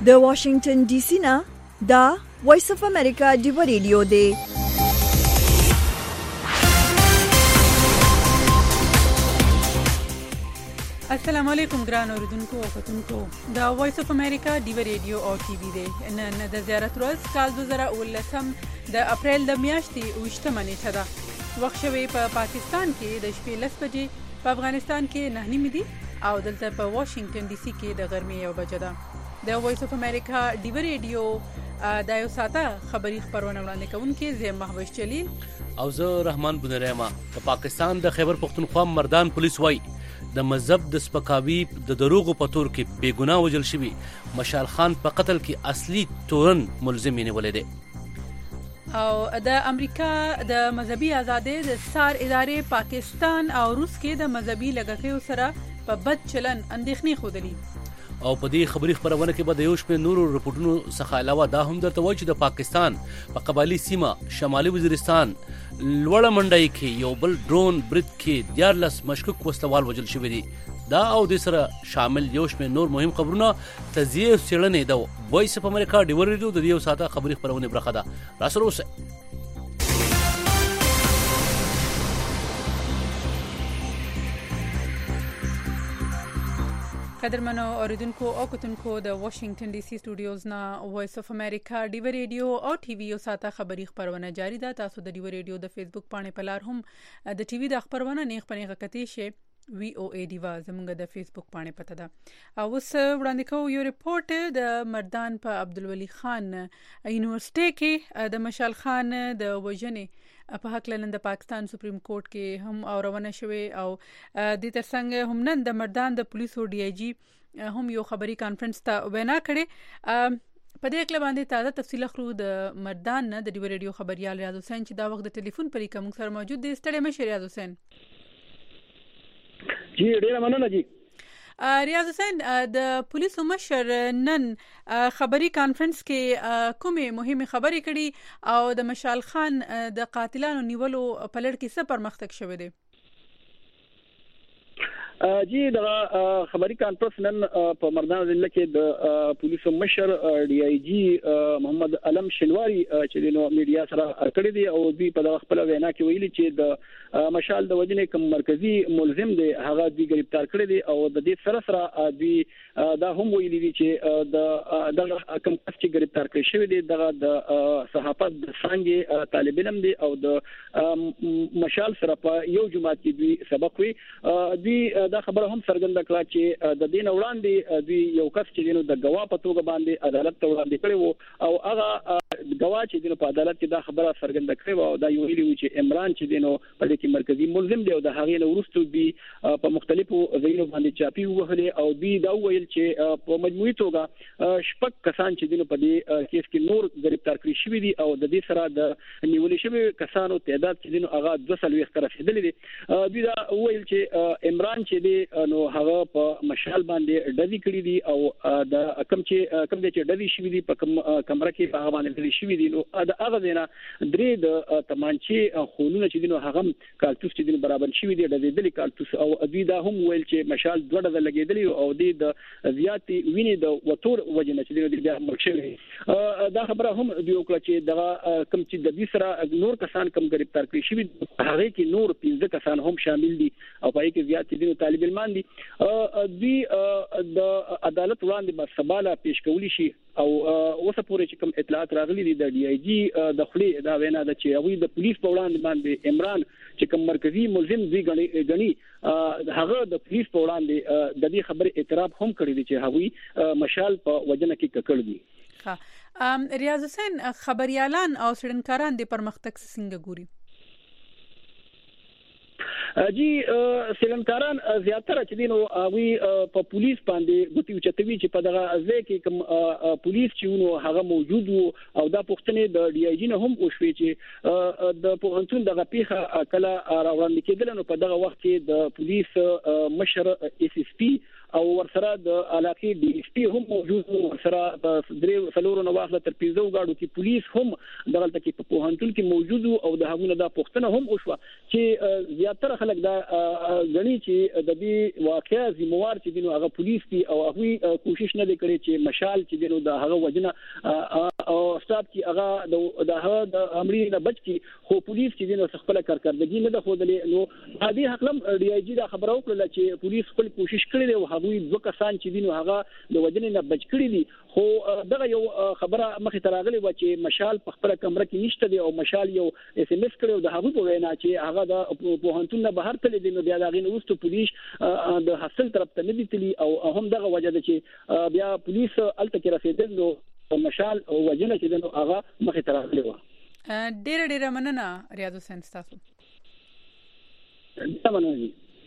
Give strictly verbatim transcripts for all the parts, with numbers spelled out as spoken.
د واشنگټن ډي سي نه دا وایس اف امریکا دی ریډیو دی. السلام علیکم ګران اوریدونکو او کتونکو دا وایس اف امریکا دی ریډیو او ټي وي دی. نن د زیارت ورځ کال دوه زره ولسم د اپریل د میاشتې اوویشتمه نیټه ده. وخت شوی په پا پاکستان کې د شپې لس بجې، په افغانستان کې نه نیمې دي او دلته په واشنگټن ډي سي کې د غرمې یو بجه ده. د وایس اف امریکا دی ریډیو د یو ساعته خبری خبرونه وړاندې کوونکي زه محوش جلیل او زه رحمان بنریما. په پاکستان د خیبر پختونخوا مردان پولیس وای د مذهب د سپکاوي د دروغو په تور کې بے ګناه وژل شوی مشال خان په قتل کې اصلي تورن ملزم نیولې ده. او د امریکا د مذهبي ازادۍ د سار ادارې پاکستان او روس کې د مذهبي لګښتو سره په بد چلن اندېښنې خوده. او په دې خبري خبرونه کې به د یو شمېر نورو رپورټونو څخه علاوه دا هم درته وایي چې د پاکستان په قبایلی سیمه شمالي وزیرستان لوړه منډای کې یو بل ډرون برید کې دیارلس مشکوک وسلوال وژل شوی دي. دا او د سره شامل یو شمېر نور مهم خبرونه تزیه څېړنې ده. وایس اف امریکا دی ریډیو د یو ساعته خبري خبرونه برخه ده. راسره اوسئ. قدرمنو اوریدونکو او کتونکو د واشنگټن ډي سي سټوډیوز نه وایس اف امریکا دی ریډیو او ټي وي یو ساعته خبري خبرونه جاری ده. تاسو د دی ریډیو د فیسبوک باندې پلار هم د ټي وي د خبرونه نه خبرونه کتی شي وی او ای دیوا زموږ د فیسبوک باندې پته ده. او اوس وړاندې کوو یو ریپورت د مردان په عبدالولي خان یونیورسيټي کې د مشال خان د وژنې په حق لنن د پاکستان سپریم کورټ کې هم اورونه شوه او د ترڅنګ هم نن د مردان د پولیسو ډي ای جی هم یو خبري کانفرنس ته وینا کړي. په دې کله باندې تازه تفصیل خرو د مردان نه د دی ریډیو خبريال ریاض حسین چې دا وخت د ټلیفون پرې کوم سره موجود دی. ستړي مشه ریاض حسین. جی ډیره مننه. جی ریاض حسین د پولیسو مشر نن خبري کانفرنس کې کومه مهمه خبري کړي او د مشال خان د قاتلانو نیولو په لړ کې څه پرمختګ شوه دی؟ جی دا خبري کانفرنس نن په مردان ضلع کې د پولیسو مشر ډي ای جی محمد علم شنواری چې د نو میډیا سره کړی دی او دوی په خپل وینا کې ویلي چې د مشال د وجنې کوم مرکزی ملزم دی هغه دوی گرفتار کړی دی او د دې سره سره دوی دا هم ویلي دي چې د د کوم کس چې گرفتار کړی شوی دی دغه د صحافت د څنګه طالب علم دی او د مشال سره په یو جماعت کې دوی سبق وی. دوی دا خبره هم څرګنده کړه چې د دین وړاندې دوی یو کس چې دینو د غوا په توګه باندې عدالت ته وړاندې کړي وو او هغه غوا چې دینو په عدالت کې دا خبره څرګنده کړې وو او دا یو ویلي و چې عمران چې دینو په دې کې مرکزی ملزم دی او د هغې نو ورستو دی په مختلفو ځایونو باندې چاپی وهلې او دوی دا ویل چې په مجموعي توګه شپږ کسان چې دینو په دې کیس کې نور گرفتار کړي شوی دي او د دې سره د نیولې شوی کسانو تعداد چې دینو هغه دوه سل ویشت رسیدلی دي. دوی دا ویل چې عمران چې نو هغه په مشال باندې ډزې کړې دي او د کم چې کم چې ډزې شوې دي په کم کمره کې په هغه باندې ډزې شوې دي نو دا هغه دینا درې د تمانچې خونونه چې دي نو هغه کارتوس چې دي برابر شوې دي ډزېدلې کارتوس او دوی دا هم ویل چې مشال دوه ډزې لګېدلې او د زیاتې وینې د وتور وجنه چې دي بیا مرګ شوی. دا خبره هم دوی وکړه چې دا کم چې د دې سره نور کسان کم گرفتار کړي شوی هغه کې نور پنځه کسان هم شامل دي او په کې زیاتې دي طالب علم دي. دوی د عدالت وړاندې به سباله پیش کولی شي او اوسه پورې چې کوم اطلاعات راغلي دي د ډي ای جی د خلی دا وینا ده چې هغه د پولیس په وړاندې باندې عمران چې کوم مرکزی ملزم دی غني غني هغه د پولیس په وړاندې د دې خبرې اعتراف هم کړی دی چې هغه مشال په وجنه کې ککړ دي. ها ریاض حسین خبريالان او سړنکاران د پرمختګ څنګه ګوري؟ جی سیلنکاران زیاتره چې دینو وی په پولیس باندې ګوتی چتوي چې په دغه ځای کې کوم پولیس چې نو هغه موجود وو او دا پوښتنه د ډي ای جی نه هم وشوي چې د پوهنتون دغه پیخه کله راوړاندې کېدل نو په دغه وخت کې د پولیس مشر اس اس پی او ورسره د علاقې ډي اس پی هم موجود ورسره درې څلور نو واخله تر پنځو غاړو کې پولیس هم دغلته کې په پوهنتون کې موجود او د هغونه د پښتنه هم وشو چې زیاتره خلک دا غني چې د دې واقعیا زموار چې دینو هغه پولیس دي او هغه کوشش نه کوي چې مشال چې دینو د هغه وجنه او ستاب چې هغه د هغه د امرینه بچ کی خو پولیس چې دینو خپل کارکردګي نه د خودلې نو هدي حقلم ډي آی جی دا خبرو کړل چې پولیس خپل کوشش کړی دی او هغه دوه کسان چې دینو هغه د وجنه نه بچ کړی دي خو دغه یو خبره مخې ته راغلی و چې مشال په خپل کمره کې نشته دی او مشال یو اس ام اس کړو د هغه په وینا چې هغه د پوهنتون نه بهر تل دی نو بیا دا غي نو ست پولیس د حاصل طرف ته نه دي تلی او هم دغه وجه ده چې بیا پولیس الته کې رسیدل نو مشال او وجنه چې دنو هغه مخې ته راغلی و ډېر ډېر مننه ریاض حسین تاسو تمنه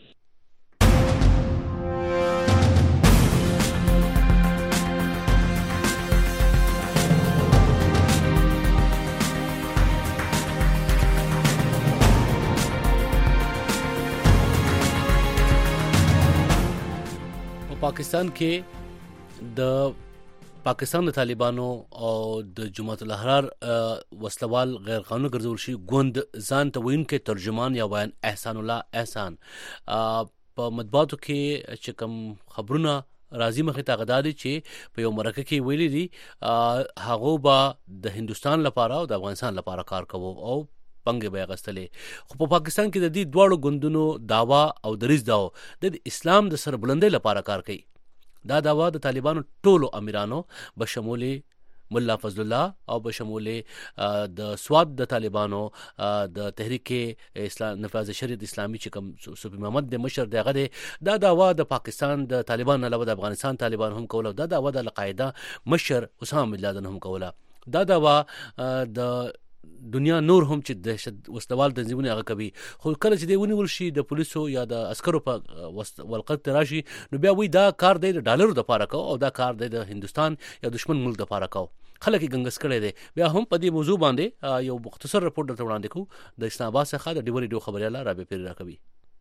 پاکستان کې د پاکستان د طالبانو او د جماعت الاحرار وسلوال غیر قانوني ګرځول شي ګوند ځان ته وینکې ترجمان یا بیان احسان الله احسان په مطبوعاتو کې چې کوم خبرونه راځي مخې ته غدادي چې په یو مرکه کې ویلي دي هغه به د هندستان لپاره او د افغانستان لپاره کار کوي او پنګ به غستلې خو په پاکستان کې د دې دواړو ګوندونو داوا او دریز داو د اسلام د سربلندۍ لپاره کار کوي دا داوا د طالبانو ټولو امیرانو بشمول مولا فضل الله او بشمول د سواد د طالبانو د تحریک اسلام نفاذ شریعت اسلامي چې کوم صوفي محمد د مشر دغه دا داوا د پاکستان د طالبان علاوه د افغانستان طالبان هم کوله دا داوا د القاعده مشر اسامه بن لادن هم کوله دا داوا د دنیا نور هم چې دهشت وسلوال تنظیمونه هغه کوي خو کله چې دی ونیول شي د پولیسو یا د عسکرو په ولقت راشي نو بیا وی دا کار دی د ډالرو د لپاره کو او دا کار دی د هندستان یا دشمن ملک د لپاره کو خلک ګنګس کړي دي بیا هم په دې موضوع باندې یو مختصر رپورت درته وړاندې کوو د اسلام آباد څخه د ډیوري ډیو خبرياله رابعه پیر راکوي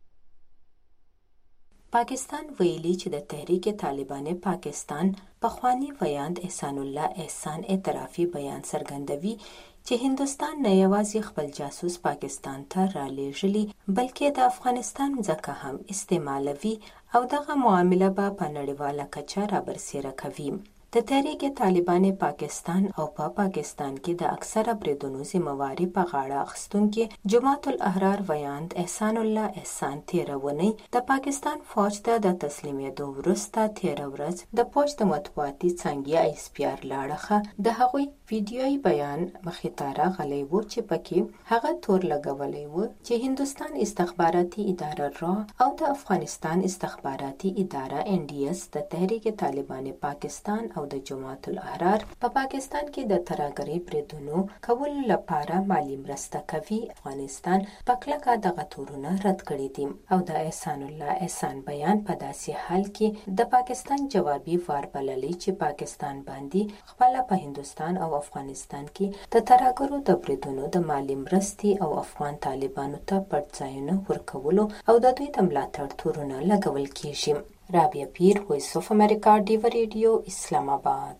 پاکستان ویلي چې د تحریک طالبان پاکستان پخوانی ویاند احسان الله احسان اعترافي بیان څرګندوي چې هندستان نه یوازې خپل جاسوس پاکستان ته را لېږلي بلکې د افغانستان ځکه هم استعمالوي او دغه معامله به په نړیواله کچه را برسېره کوي د تحریک طالبان پاکستان او په پا پاکستان کې د اکثره بریدونو ذمہواری په غاړه اخیستونکي جماعت الاحرار ویاند احسان الله احسان تیره ونی د پاکستان فوج ته د تسلیمېدو وروسته تیره ورځ د فوج د مطبوعاتي څانګې ایس پی آر لاړخه د هغوی ویډیويي بیان مخې ته راغلی و چې پکې هغه تور لګولی و چې هندستان استخباراتي اداره را او د افغانستان استخباراتي اداره ان ډي اس د تحریک طالبان پاکستان او د جماعت الاحرار په پا پاکستان کې د ترهګرۍ بریدونو کولو لپاره مالی مرسته کوي افغانستان په کلکه دغه تورونه رد کړي دي او د احسان الله احسان بیان په داسې حال کې د پاکستان جوابي وار بللی چې پاکستان باندې خپل په هندستان او افغانستان کې د ترهګرو د بریدونو د مالی مرستې او افغان طالبانو ته پټ ځایونه ورکولو او د دوی د ملاتړ تورونه لګول کیږي. رابعه پیر، وایس اف امریکا، ډیو ریډیو، اسلام آباد.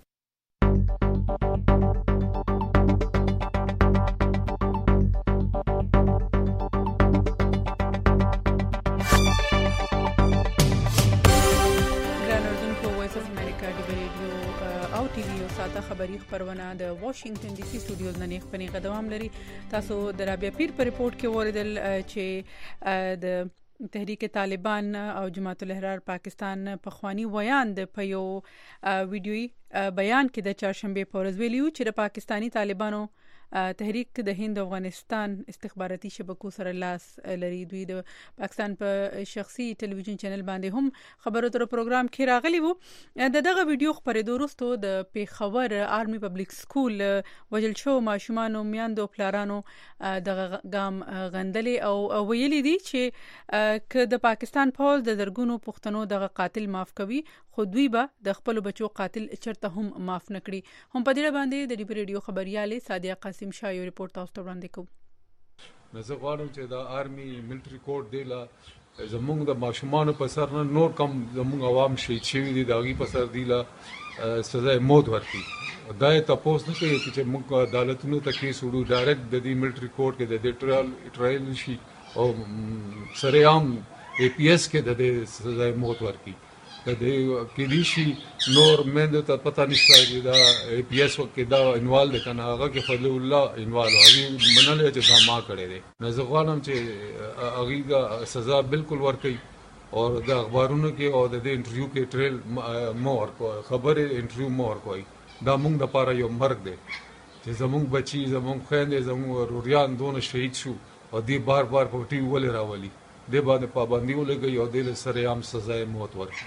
او ټي وي او ساته خبري خبرونه د واشنگټن ډي سي سټوډیوز نه نیخ پني قدم لري. تاسو د رابعه پیر په ریپورت کې وریدل چې د تحریک طالبان او جماعت الاحرار پاکستان په خواني ویاند په یو ویډیوي بیان کې د چهارشنبه په ورځ ویلیو چې د پاکستانی طالبانو تحریک د هند او افغانستان استخباراتي شبکو سره لاس لري. دوی د پاکستان په شخصي ټلویزیون چینل باندې هم خبرو تر پروګرام کې راغلي وو. د دغه ویډیو خبرېدو وروسته د پیښور آرمي پبلک سکول وجل شو ماشومان او میاندو پلارانو دغه ګام غندلې او ویلي دي چې ک د پاکستان پوز د درګونو پښتنو دغه قاتل معاف کوي خو دوی به د خپل بچو قاتل چرته هم معاف نکړي. هم په دې باندې د ډیو ریډیو خبرياله صادقه قاسم شاه یو ریپورت تاسو ته وړاندې کوم. زه غواړم چې دا آرمي ملټري کوډ دی لا زمونږ د ماشومانو په سر نه نور کم زمونږ عوام شهید شوي دي د هغوی په سر دی له سزا موت ورکړي. دا یې تپوس نه کوي چې موږ عدالتونو ته کیس وړو، ډایرکټ د دې ملټري کورټ کې د دې ټرایل ټرایل شي او سرعام ای پی ایس کې د دې سزا موت ورکړي. د دې کېدای شي نور میندو ته پته نشته چې دا ای پی ایس کې دا انوال دی که نه، هغه کې فضل الله انوال و، هغوی منلی چې دا ما کړی دی. نو زه غواړم چې هغوی دا سزا بالکل ورکوي او د اخبارونو کې او د دې انټرویو کې ټریل مه ورکوئ، خبرې انټرویو مه ورکوئ. دا موږ دپاره یو مرګ دی چې زموږ بچي، زموږ خویندې، زموږ وروریان دونه شهید شو او دې بار بار په ټي وي ولې راولي. دې باندې پابندي ولګوي او دې له سرعام سزا موت ورکړي.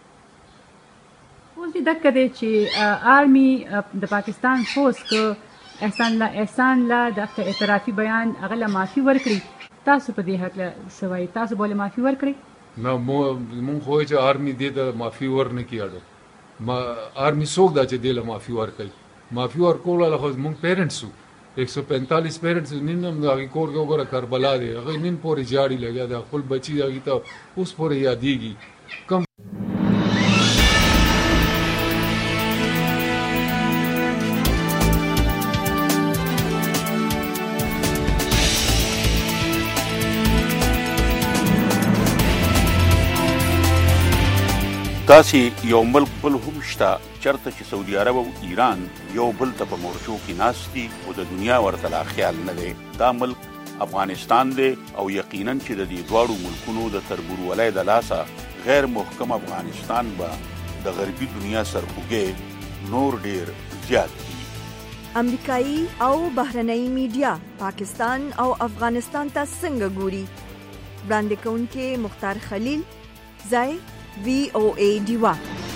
اوس دې دک دی چې آرمي د پاکستان فوز که احسان لا احسان لا د اعترافي بیان هغه له معافي ورکړي، تاسو په دې هکله څه وایي؟ تاسو به له معافي ورکړئ؟ نه، مونږ خو چې آرمي دې ته معافي ورنه کړي اړو ما آرمي څوک دا چې دې له معافي ورکوي؟ معافي ورکول له خو مونږ پیرنټس وو، ایک سو پینتالیس پیرنټس نن هم د هغې کور کې وګوره کربلا دی، هغوی نن پورې جاړي لګیا دی، خپل بچي هغې ته اوس پورې یادېږي. کم داسې یو ملک بل هم شته چېرته چې سعودي عرب او ایران یو بل ته په مورچو کې ناست دي او د دنیا ورته لا خیال نه دی. دا ملک افغانستان دی او یقینا چې د دې دواړو ملکونو د تربورولۍ د لاسه غیر محکم افغانستان به د غربي دنیا سرخوږی نور ډیر زیات دي. امریکایي او بهرنۍ میډیا پاکستان او افغانستان ته څنګه ګوري؟ وړاندې کوونکې مختار خلیل، ځای وی او ای ډیوا.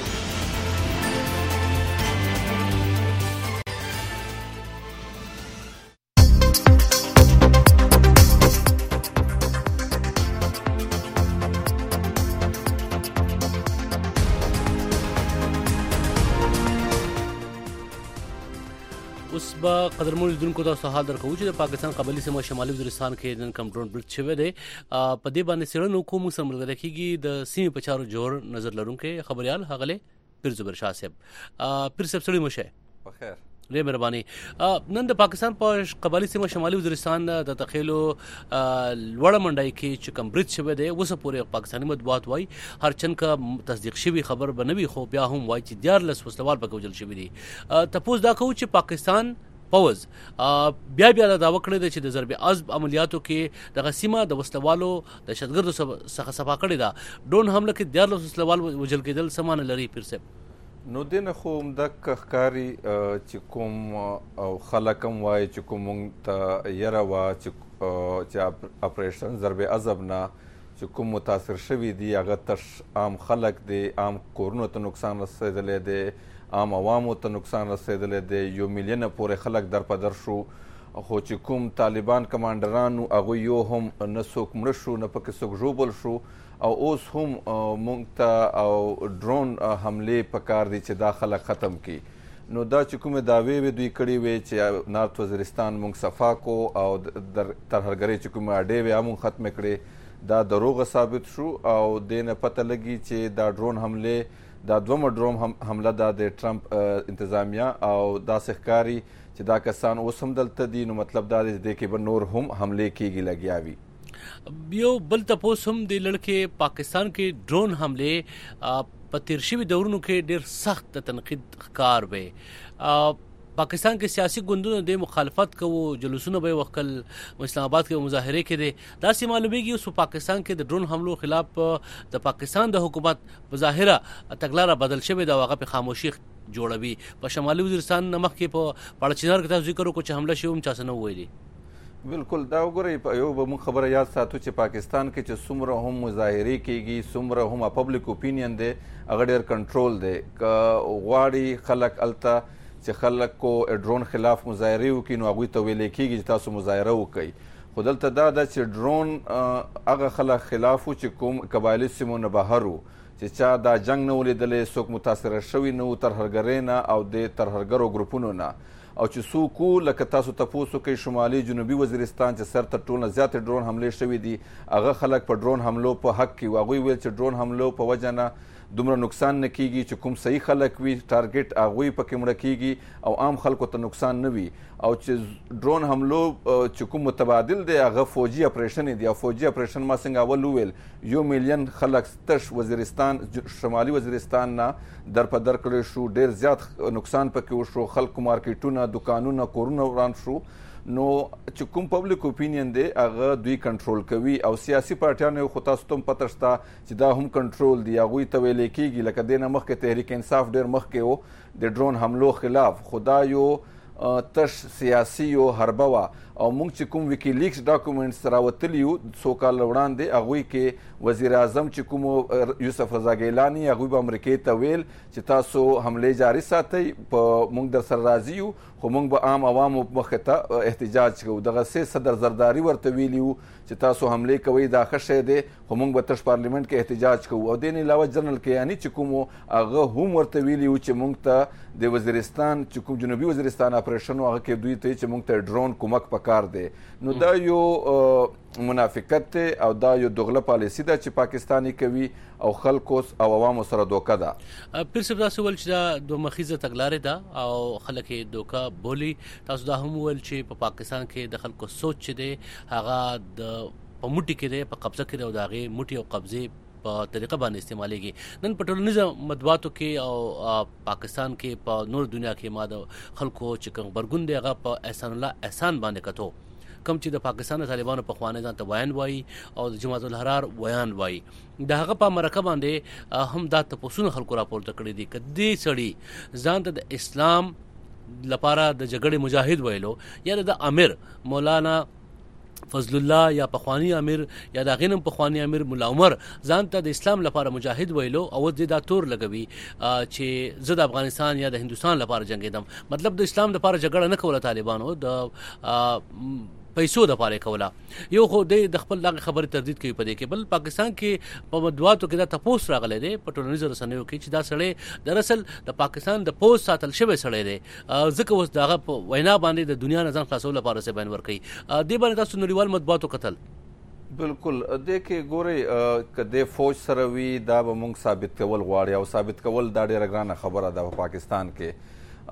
اوس به قدرمنو لیدونکو ته حال درکوو چې د پاکستان قبایلي سیمه شمالي وزیرستان کې نن کوم ډرون برید شوی دی. په دې باندې څېړنه وکړو، موږ سره ملګری کېږي د سیمې په چارو جوړ نظر لرونکی خبریال ښاغلی پیر زبیر شاه صاحب. پیر صاحب ستړي مه شئ. بخیر. ډېر مهرباني. نن د پاکستان په قبایلي سیمه شمالي وزیرستان د تخیلو لوړه منډۍ کې چې کوم برید شوی دی، اوسه پورې پاکستاني مطبوعات وایي هرچند که تصدیق شوي خبر به نه وي، خو بیا هم وایي چې دیارلس وسلوال پکې وژل شوي دي. تپوس دا کوو چې پاکستان پوز بیا بیا دا دعوه کړې ده چې د ضرب عضب عملیاتو کې دغه سیمه د وسلوالو د دهشتګردو څخه صفا کړې ده. ډرون حمله کې دیارلس وسلوال وژل کېدل څه معنی لري پیر صاحب؟ نو دې نه خو همدغه ښکاري چې کوم او خلک هم وایي چې کوم موږ ته یره وه چې اپریشن ضرب عضب نه چې کوم متاثر شوي دي هغه تش عام خلک دی، عام کورونو ته نقصان رسېدلی دی، عام عوامو ته نقصان رسېدلی دی، یو میلیونه پورې خلک در په در شو. خو چې کوم طالبان کمانډران وو هغوی یو هم نه څوک مړه شو نه پکې څوک ژوبل شو. او اوس هم موږ ته او ډرون حملې پکار دي چې دا خلک ختم کړي. نو دا چې کومې دعوې وې دوی کړې وې چې نارت وزیرستان موږ صفا کو او ترهګرۍ چې کومې اډې وې هغه موږ ختمې کړې، دا دروغه ثابت شو. او دې نه پته لګي چې دا ډرون حملې دا دومره ډرون حمله ده د ټرمپ انتظامیه او داسې ښکاري چې دا کسان اوس هم دلته دي. نو مطلب دا دی چې دې کې به نور هم حملې کېږي لګیا وي. یو بل تپوس هم د لړکې پاکستان کې ډرون حملې په تیر شوي دورونو کې ډېر سخت د تنقید ښکار وی. پاکستان کې سیاسي ګوندونو د مخالفت کوو، جلوسونه به یې وکړل، اسلام آباد کې مظاهرې کېدې. داسې معلومیږي اوس په پاکستان کې د ډرون حملو خلاف د پاکستان د حکومت بظاهره تګلاره بدل شوې ده او هغه په خاموشي جوړوي. په شمالي وزیرستان نه مخکې په پاړچینار کې تاسو ذکر وکړو چې حمله شوې هم چا څه نه وویلي. بالکل دا وګورئ، یو به موږ خبره یاد ساتو چې پاکستان کې چې څومره هم مظاهرې کېږي، څومره هم پبلک اوپینین دی، هغه ډېر کنټرول دی. که غواړي خلک هلته چې خلکو ډرون خلاف مظاهرې وکړي نو هغوی ته ویلی کېږي چې تاسو مظاهره وکړئ. خو دلته دا ده چې ډرون هغه خلک خلاف و چې کوم قبایلي سیمو نه بهر و چې چا دا جنګ نه ولیدلی، څوک متاثره شوي نه و ترهګرۍ نه او د ترهګرو ګروپونو نه. او چې څوک لکه تاسو تاسو کوي شمالي جنوبي وزیرستان چې سر تر ټولو زیاتې ډرون حملې شوې دي هغه خلک په ډرون حملو په حق کې هغوی ویل چې ډرون حملو په وجه نه دومره نقصان نه کیږي چې کوم صحیح خلک وي ټارګټ هغوی پکې مړه کیږي او عام خلکو ته نقصان نه وي او چې ډرون حملو چې کوم متبادل دی هغه فوجي اپریشن دی او فوجي اپریشن ما څنګه اول وویل یو میلیون خلک تش وزیرستان شمالي وزیرستان نه در په در کړی شو ډېر زیات نقصان پکې وشو خلکو مارکیټونه دکانونه کورونه وران شو نو چې کوم پبلک اوپینین دی هغه دوی کنټرول کوي او سیاسي پارټیانو خو تاسو ته هم پته شته چې دا هم کنټرول دی هغوی ته ویلی کېږي لکه دې نه مخکې تحریک انصاف ډېر مخکې و د ډرون حملو خلاف خو دا یو تش سیاسي یو حربه وه او موږ چې کوم ویکیلیکس ډاکومنټس راوتلي یو څو کاله وړاندې هغوی کې وزیر اعظم چې کوم یوسف رضا ګیلاني هغوی به امریکې ته ویل چې تاسو حملې جاري ساتئ په موږ در سره راضي یو خو موږ به عام عوامو مخې ته احتجاج کوو دغسې صدر زرداري ورته ویلي وو چې تاسو حملې کوئ دا ښه شی دی خو موږ به تش پارلیمنټ کې احتجاج کوو او دې نه علاوه جنرال کیاني چې کوم هغه هم ورته ویلي وو چې موږ ته د وزیرستان چې کوم جنوبي وزیرستان اپریشن و هغه کې دوی ته چې موږ ته ډرون کومک پکار دی نو دا یو منافقت دی او دا یو دغله پالیسي ده چې پاکستاني کوي او خلکو او عوامو سره دوکه ده پیر صاحب تاسو ویل چې دا دوه مخیزه تګلارې ده او خلک یې دوکه بولي تاسو دا هم ویل چې په پاکستان کې د خلکو سوچ چې دی هغه د په موټي کې دی په قبضه کې دی او د هغې موټي او قبضې په طریقه باندې استعمالیږي نن په ټولنیزه مطبوعاتو کې او پاکستان کې په نور دنیا کې ما د خلکو چې کوم غبرګون دی هغه په احسان الله احسان باندې کتو کم چې د پاکستان طالبانو په خوانه ځان ته ویان وایي او د جماعت الحرار ویان وایي د هغه په مرکه باندې هم دا تپوسونه خلکو راپورته کړي دي که دې سړي ځان ته د اسلام لپاره د جګړې مجاهد ویلو یا د امیر مولانا فضل الله یا پخوانی امیر یا د غینم پخوانی امیر مولا عمر ځان ته د اسلام لپاره مجاهد ویلو او د دا تور لګوي چې زه د افغانستان یا د هندوستان لپاره جنگیدم مطلب د اسلام لپاره جګړه نه کوله طالبانو د پیسو د پاره کوله یو خو د خپل دغه خبره تردید کوي په دې کې بل پاکستان کې په مدواتو کې دا تپوس راغلی دی په ټولنیزو رسنیو کې چې دا سړی دراصل د پاکستان د پوس ساتل شوی سړی دی ځکه اوس دغه په وینا باندې د دنیا نه ځان خلاصولو لپاره څه بیان ورکوي دې باندې تاسو نړیوال مطبوعاتو کتل بالکل دې کې ګورئ که د فوج سره وي دا به موږ ثابت کول غواړي او ثابت کول دا ډېره ګرانه خبره ده په پاکستان کې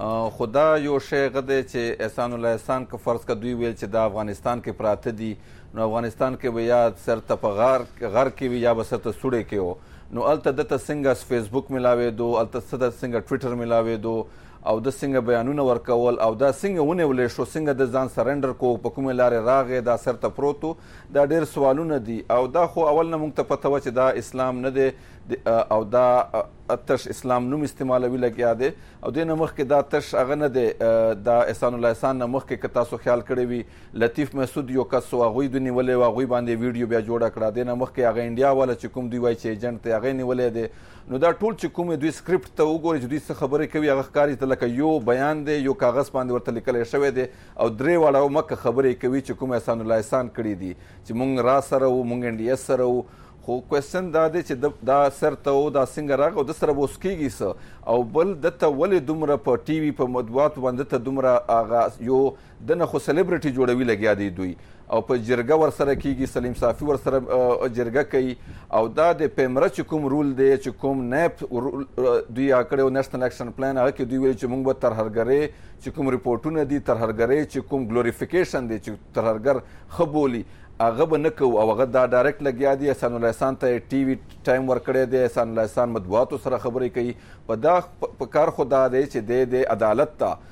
خدا یو شی غده چې احسان الله احسان که فرض که دوی ویل چې دا افغانستان کې پراته دي نو افغانستان کې به یا سرته په غار غر کې وي یا به سرته سوړې کې و نو هلته دته څنګه فیسبوک میلاوېدو هلته څه څنګه ټویټر میلاوېدو او د څنګه بیانونه ورکول او دا څنګه ونیولی شو څنګه د ځان سرنډر کو په کومې لارې راغې دا سرته پروت دا ډېر سوالونه دي او دا خو اول نه موږ ته پته وه چې دا اسلام نه دی او دا تش اسلام نوم استعمالوي لګیا دی او دې نه مخکې دا تش هغه نه دی دا احسان الله احسان نه مخکې که تاسو خیال کړی وي لطیف مسعود یو کس و هغوی دوی نیولی و هغوی باندې ویډیو بیا جوړه کړه دې نه مخکې هغه انډیا والا چې کوم دوی وایي چې ایجنټ دی هغه نیولی دی نو دا ټول چې کوم دوی سکرپټ ته وګوري چې دوی څه خبرې کوي هغه ښکاري ته لکه یو بیان دی یو کاغذ باندې ورته لیکلی شوی دی او درې واړه مکه خبرې کوي چې کوم احسان الله احسان کړي دي چې موږ را سره وو موږ انډي ایس سره وو خو کوېسچن دا دی چې دا سرته و دا څنګه راغی او د سره به اوس کېږي څه او بل دته ولې دومره په ټي وي په مطبوعاتو باندې ته دومره هغه یو دنه خو سلیبریټي جوړوي لګیا دی دوی او په جرګه ورسره کېږي سلیم صافي ورسره جرګه کوي او دا د پیمره چې کوم رول دی چې کوم نیپ دوی کړی و نیشنل اکشن پلان هغه کې دوی ویلي چې موږ به ترهرګرۍ چې کوم ریپورټونه دي ترهرګرۍ چې کوم ګلوریفیکیشن دی چې ترهرګر ښه بولي هغه به نه کوو او هغه دا ډایرکټ لګیا دی احسان الله احسان ته ټي وي ټایم ورکړی دی احسان الله احسان مطبوعاتو سره خبرې کوي په دا په کار خو دا دی چې دی د عدالت ته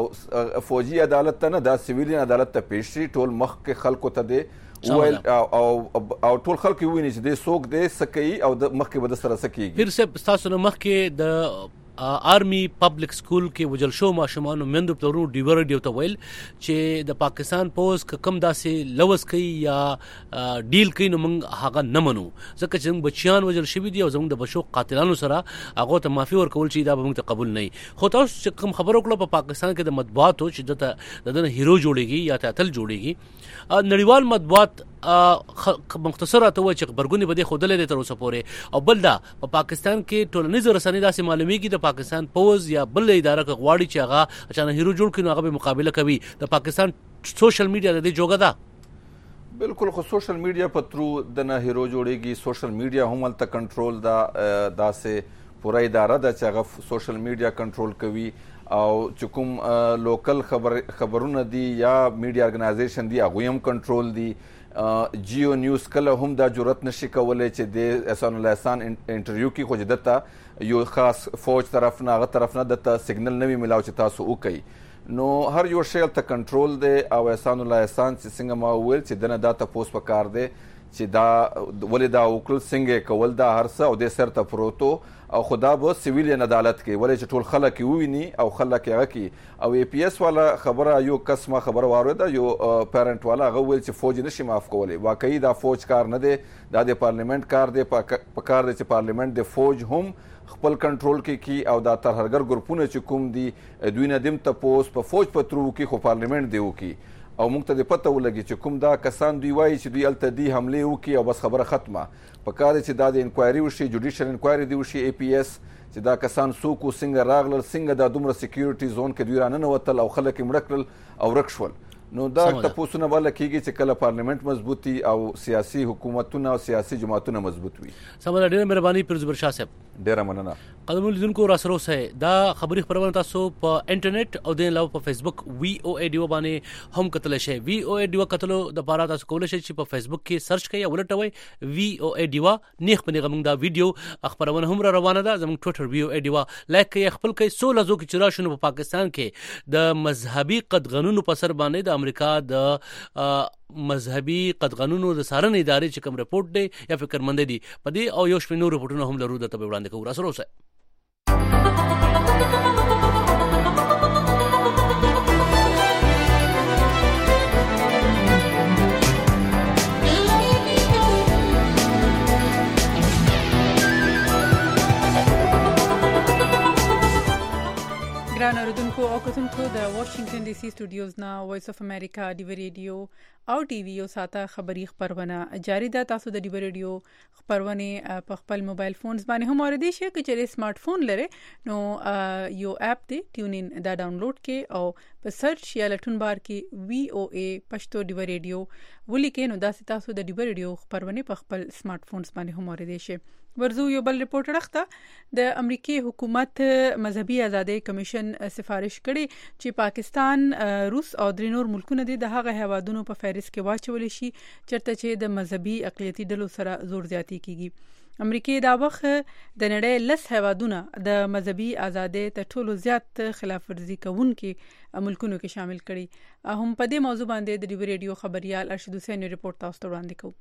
او فوجي عدالت ته نه دا سویلین عدالت ته پیش شي ټول مخکې خلکو ته دی وویل او او ټول خلک یې وویني چې دی څوک دی څه کوي او مخکې به د سره څه کېږي پیر صاحب ستاسو نه مخکې د آرمی پبلک سکول کې وجل شو ماشومانو مندو پلرونو ډیور ډیو ته ویل چې د پاکستان پوز کم داسې لوس کوي یا ډیل کوي نو موږ هغه نه منو ځکه چې موږ بچیان وجل شوي دي او زموږ د بشو قاتلانو سره هغو ته معافي ورکول چې دا به موږ ته قبول نه وي خو تاسو چې کوم خبر وکړو په پاکستان کې د مطبوعاتو چې دته د دنه هیرو جوړیږي یا ته اتل جوړیږي نړیوال مطبوعات مختصره ته و چې خبرګونی بده خودلې تر اوسه پورې او بل دا په پاکستان کې ټولنیز رسنۍ داسې معلومیږي د پاکستان پوز یا بل اداره غواړي چې هغه اچانک هیرو جوړ کړي نو هغه به مقابله کوي د پاکستان سوشل میډیا د دې جوګه ده بالکل خو سوشل میډیا په ترو د نه هیرو جوړيږي سوشل میډیا هم ولته کنټرول دا داسې پوره اداره ده چې هغه سوشل میډیا کنټرول کوي او چې کوم لوکل خبر خبرونه دي یا میډیا ارګنایزیشن دي هغه هم کنټرول دي جیو نیوز کله هم دا جرأت نشي کولای چې د احسان الله احسان انټرویو کې خو جدته یو خاص فوج طرف نه هغه طرف نه دته سیګنل نوي ملاو چې تاسو وکړي نو هر یو شی ته کنټرول دی او احسان الله احسان چې څنګه ما وویل چې دنه دا تاسو په کار دی چې دا ولې دا وکړل څنګه کول دا هر څه او د سر ته پروتو او خدا به سیویلین عدالت کې ولې چې ټول خلک وویني او خلک هغه کې او ای پی ایس والا خبره یو قسمه خبره واروده یو پیرنټ والا هغه ویل چې فوج نشي معاف کولی واقعي دا فوج کار نه دی دا د پارلیمنت کار دی په کار دی چې پارلیمنت د فوج هم خپل کنټرول کې کی او دا ترهرګر ګروپونه چې کوم دي دوی نه دیم ته پوس په فوج په ترو کې خو پارلیمنت دی وکي او موږ ته د پته ولګي چې کوم دا کسان دوی وایي چې دوی الته دی حمله وکي او بس خبره ختمه په کار چې دا د انکوایري وشي جوډیشل انکوایري دی وشي ای پی ایس چې دا کسان څوک څنګه راغلل څنګه دا دومره سکیورټي زون کې دوی رانه وتل او خلک مړ کړل او ورک شول نو دا تاسو نه ولا کیږي چې کله پارلیمنت مضبوطي او سیاسي حکومتونه او سیاسي جماعتونه مضبوط وي سمه ډیره مهرباني پر زبر شاه صاحب ډیره مننه قدم لیدونکو را سره اوسه دا خبري خبرونه تاسو په انټرنیټ او د علاوه په فیسبوک وی او ای ډیو باندې هم کتل شي وی او ای ډیو کتلو د بارا تاسو کول شي چې په فیسبوک کې سرچ کړئ ولټوي وی او ای ډیو نیخ په موږ دا ویډیو خبرونه هم را روانه ده زموږ ټویټر وی او ای ډیو لایک کړئ خپل کې سو لزو کې چرآ شنو په پاکستان کې د مذهبي قدغنونو په سر باندې د امریکا د مذهبي قدغنونو د سارنې ادارې چې کوم رپورټ دی یا فکرمند دي په دې او یو شپې نور رپورټونه هم لرو د ته وړاندې کوو را سره اوسه ګران اوردونکو او کتونکو د واشنگټن ډي سي سټوډیوز نا وایس اف امریکا ډي وی ریډیو او ټي وی او ساته خبري خبرونه جاری ده تاسو د ډي وی ریډیو خبرونه په خپل موبایل فونز باندې هم اوریدي شي چې چیرې سمارټ فون لري نو یو اپ دی ټیون ان دا ډاونلوډ کې او په سرچ یا لټون بار کې وی او ای پښتو ډي وی ریډیو ولیکې نو دا تاسو د ډي وی ریډیو خبرونه په خپل سمارټ فونز باندې هم اوریدي شي ورزو یو بل ریپورت راخته د امریکای حکومت مذهبي ازادي کمیشن سفارش کړي چې پاکستان روس او درې نور ملکونه د هغه هوادونو په فهرست کې واچول شي چرته چې د مذهبي اقلیتي ډلو سره زور زیاتی کیږي امریکای دا وخت د نړۍ لس هوادونه د مذهبي ازادي ته ټولو زیات خلاف ورزي کوونکي ملکونو کې شامل کړي هم په دې موضوع باندې د ډي وی ریډیو خبريال ارشد حسین ریپورت تاسو ته وړاندې کوم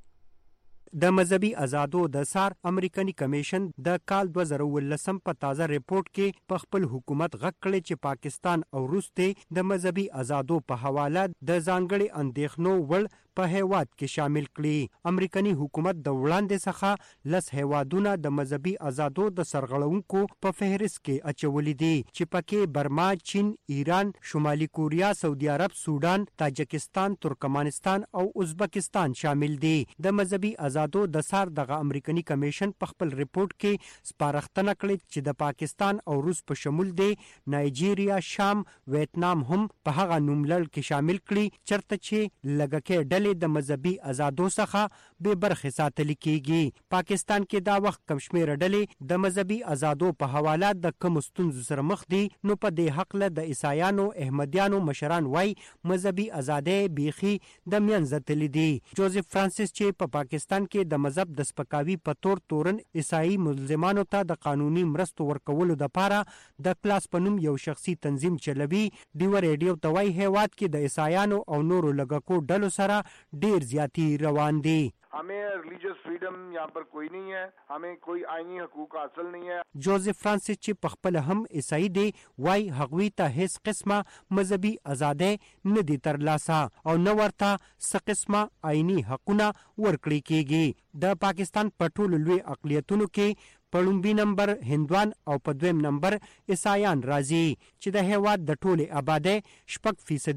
د مذهبي آزادو د سار امریکایي کمیشن د کال دوه زره ولسم په تازه ریپورت کې په خپل حکومت غږ کړی چې پاکستان او روس ته د مذهبي آزادو په حواله د ځانګړي اندېښنو وړ په هیواد کې شامل کړي امریکایي حکومت د وړاندې څخه لس هیوادونه د مذهبي آزادو د سرغړونکو په فهرست کې اچولې دي چې پکې برما چین ایران شمالي کوریا سعودي عرب سودان تاجکستان ترکمنستان او ازبکستان شامل دي د مذهبي آزادو د سار دغه امریکایي کمیشن په خپل ریپورت کې سپارښتنه کړې چې د پاکستان او روس په شمول دي نایجیریا شام ویتنام هم په هغه نوملړ کې شامل کړي چرته چې لږکه ډلې د مذهبي آزادو څخه به برخه ساتل کیږي پاکستان کې دا وخت کم شمېر ډلې د مذهبي آزادو په حواله د کوم ستونزو سره مخ دي نو په دې حق له د عیسایانو احمدیانو مشران وای مذهبي آزادي بيخي د منځ تل دي جوزف فرانسیس چې په پاکستان کې د مذهب د سپکاوي په تور تورن عیسائی ملزمانو ته د قانوني مرستو ورکولو لپاره د کلاس پنوم یو شخصي تنظیم چلوي دی ور ریډیو توای هیواد کې د عیسایانو او نورو لږکو ډلو سره ډیر زیاتی روان دي हमें religious freedom यहाँ पर कोई नहीं है हमें कोई आईनी حقوق حاصل नहीं है جوزف فرانسیس چې په خپل هم عیسائی دی وای هغوی ته هیڅ قسمه مذهبي ازادي نه دي ترلاسه او نه ورته څه قسمه آئینی حقونه ورکړي کیږي د پاکستان په ټولو لوی اقلیتونو کې په لومبي نمبر هندوان او په دویم نمبر عیسایان راځي چې د هیواد د ټولې آبادی شپږ فیصدي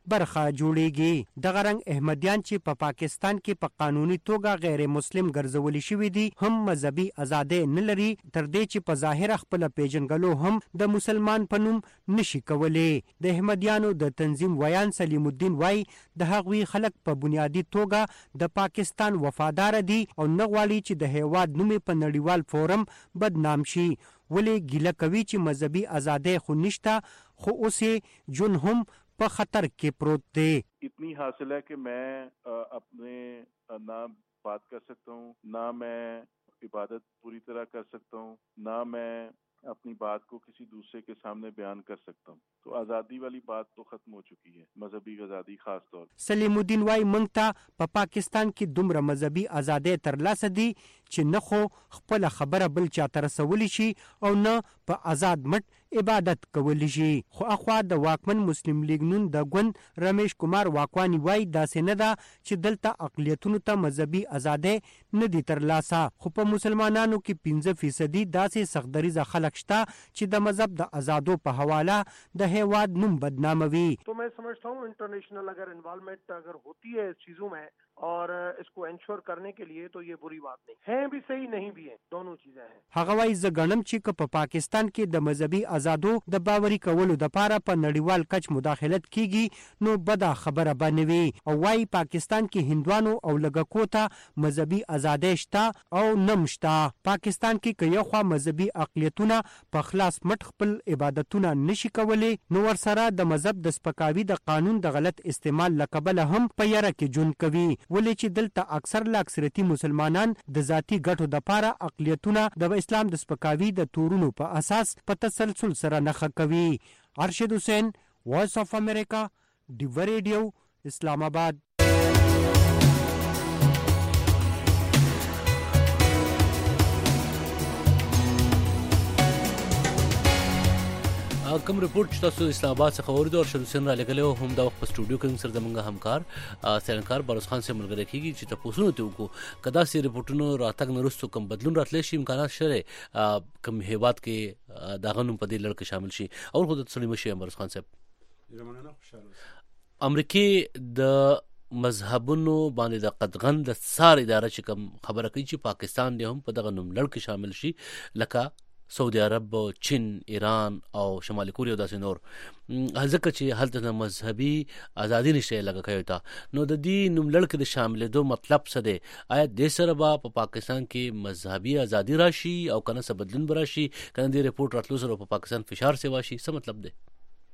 برخه جوړیږي. دغه رنګ احمدیان چې په پا پاکستان کې په پا قانوني توګه غیر مسلم ګرځولي شوي دي هم مذهبي ازادي نه لري، تر دې چې په ظاهر خپل پیژنګلو هم د مسلمان په نوم نشي کولی. د احمدیانو د تنظیم ویان سلیم الدین وای د هغوی خلک په بنیادی توګه د پاکستان وفادار دي او نه غواړي چې د هیواد نوم په نړیوال فورم بدنام شي. ولې ګیله کوي چې مذهبي ازادي خو نشته، خو اوس جون هم په خطر کې پروت دی. اتنی حاصل ہے کہ میں اپنے نہ بات کر سکتا ہوں، نہ میں عبادت پوری طرح کر سکتا ہوں، نہ میں اپنی بات کو کسی دوسرے کے سامنے بیان کر سکتا ہوں. تو آزادی والی بات تو ختم ہو چکی ہے، مذہبی آزادی خاص طور. سلیم الدین وای مونږ ته په پاکستان کې دومره مذهبي ازادي ترلاسه دي چې نه خو خپل خبره بل چا ته رسولی شي او نه په آزاد مټ عبادت کولی شي. خو اخوا د واکمن مسلم لیگ نون د ګوند رمیش کمار واکوانی وای داسې نه ده چې دلته اقلیتونو ته مذهبي ازادي نه دي ترلاسه، خو په مسلمانانو کې پنځه فیصدي داسې سختدریزه خلک شته چې د مذهب د ازادو په حواله د هیواد نوم بدناموي. تو میں سمجھتا ہوں انٹرنیشنل اگر انوالومنٹ اگر ہوتی ہے اس چیزوں میں اور اس کو انشور کرنے کے لیے تو یہ بری بات نہیں ہے، بھی صحیح نہیں بھی ہے، دونوں چیزیں ہیں. هغه وای ز غنم چې په پاکستان کې د مذهبي ازادو د باوري کولو د پاره په نړیوال کچ مداخلت کیږي نو بده خبره بنوي. او وای پاکستان کې هندوانو او لګکو ته مذهبي ازادي شته او نم شته. پاکستان کې که یو خوا مذهبي اقلیتونه په خلاص مټ خپل عبادتونه نشي کولی، نو ورسره د مذهب د سپکاوي د قانون د غلط استعمال لقبله هم په یره کې جون کوي. ولې چې دلته اکثر لا اکثریتي مسلمانان د ذاتی ګټو د پاره اقلیتونه د اسلام د سپکاوي د تورونو په اساس په تسلسل سره نخښه کوي. ارشد حسین، وائس اف امریکا، ډیو ریډیو، اسلام آباد. کوم رپورټ چې تاسو اسلام آباد څخه اوریدو او ارشد حسین را لګلو هم دا وخت په سټوډیو کې سره زمونږ همکار سیلنکار باروس خان سره ملګری کیږي چې تاسو ته وکړو کدا سي رپورټونو راتګ نرستو کوم بدلون راتلی شي، امکانات شته کوم هیواد کې دا غنوم په دې لړ کې شامل شي او خود تسلیم شي. باروس خان صاحب زمونږ خوشاله امریکای د مذهبونو باندې د قدغن د سار اداره چې کوم خبره کوي چې پاکستان دی هم په دغه نوم لړ کې شامل شي، لکه سعودي عرب، چین، ایران او شمالي کوریا او داسې نور، ځکه چې هلته د مذهبي ازادي نشته لکه کوي تا. نو د دې نوم لړ کې د شاملېدو مطلب څه دی؟ آیا د سره به په پاکستان کې مذهبي ازادي راشي او کنه څه بدلون به راشي؟ کنه د ریپورت راتلو سره په پاکستان فشار سیوا شي؟ څه مطلب دی؟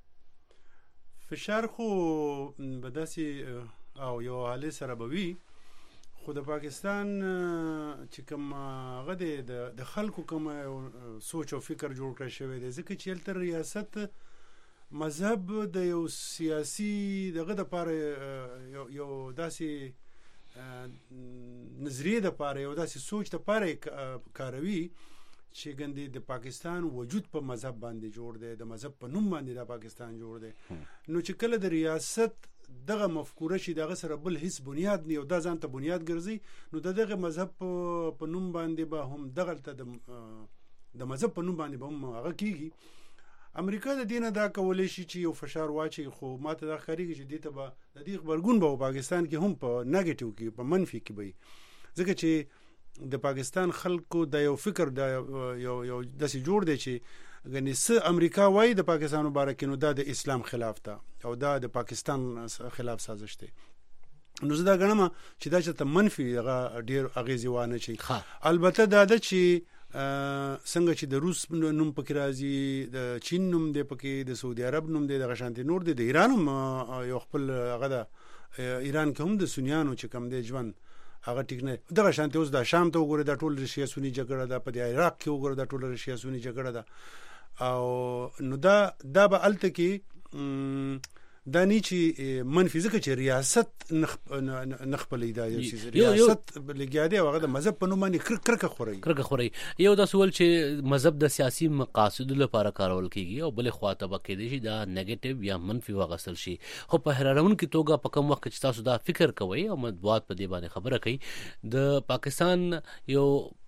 فشار خو به داسې او یو حالې سره به وي، خو د پاکستان چې کوم هغه دی د خلکو کوم سوچ او فکر جوړ کړی شوی دی، ځکه چې هلته ریاست مذهب د یو سیاسي دغه دپاره یو داسې نظریې دپاره یو داسې سوچ دپاره کاروي چې ګندې د پاکستان وجود په مذهب باندې جوړ دی، د مذهب په نوم باندې دا پاکستان جوړ دی. نو چې کله د ریاست دغه مفکوره شي دغه سره بل هیڅ بنیاد نه، او دا ځان ته بنیاد ګرځي، نو دغه مذهب په نوم باندې به هم دغه ته د مذهب په نوم باندې به هم هغه کیږي. امریکا د دې نه دا کولی شي چې یو فشار واچي، خو ماته دا ښکارېږي چې دې ته به د دې غبرګون به پاکستان کې هم په نیګیټیو کې په منفي کې به وي، ځکه چې د پاکستان خلکو د یو فکر د یو یو داسې جوړ دی چې غني څه امریکا وای د پاکستان مبارک نو دا د اسلام خلاف ده او دا د پاکستان خلاف سازش دی. نو زه دا غنم چې دا چې منفي هغه ډیر اغیزي وانه شي. البته دا د چې څنګه چې د روس نوم پکې راځي، د چین نوم دی پکې، د سعودي عرب نوم دی، د غشانتي نور دی، د ایران هم یو خپل هغه ده، ایران کې هم د سنیانو چې کم دی ژوند هغه ټیک نه. دغه شانتي اوس د شام ته وګوره، د ټول شیعه سنی جګړه ده، په د عراق کې وګوره د ټول شیعه سنی جګړه ده. او نو دا دا به الته کې دا نه چې منفي، ځکه چې ریاست نه خپلې دا یو چیز ریاست لګیا دی او هغه د مذهب په نوم باندې کرکه خوري کرکه خوري. یو دا سوال چې مذهب د سیاسي مقاصدو لپاره کارول کیږي او بل خوا ته به کېدی شي دا نیگیټیو یا منفي واغستل شي، خو په هرړونکو توګه په کوم وخت چې تاسو دا فکر کوئ او مطبوعات په دې باندې خبره کوي، د پاکستان یو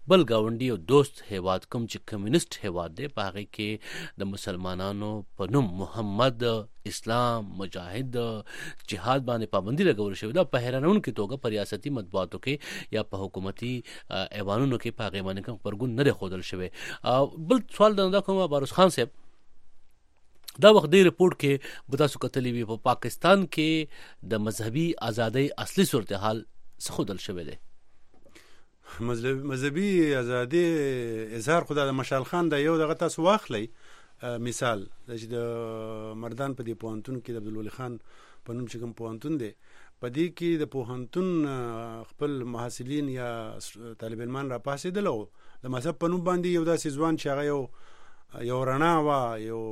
بل گاونډي او دوست هیواد کوم چې کمیونست هیواد دی په هغه کې د مسلمانانو په نوم محمد اسلام مجاهد جهاد باندې پابندي لګول شوې ده په حیرانونکې توګه په ریاستي مطبوعاتو کې یا په حکومتي ایوانونو کې په هغې باندې کوم غبرګون نه دی ښودل شوی. بل سوال دا کوم باروس خان صاحب دا وخت دی رپورټ کې به تاسو کتلی وي په پاکستان کې د مذهبي ازادۍ اصلي صورتحال څه ښودل شوی دی؟ مذهبي ازادي اظهار خو د مشال خان د یو دغه تاسو واخلی مثال چې د مردان په دې پوهنتون کې د عبدالولي خان په نوم چې کوم پوهنتون دی په دې کې د پوهنتون خپل محصلین یا طالب علمان را پاسېدل او د مذهب په نوم باندې یو داسې ځوان چې هغه یو یو رڼا وه یو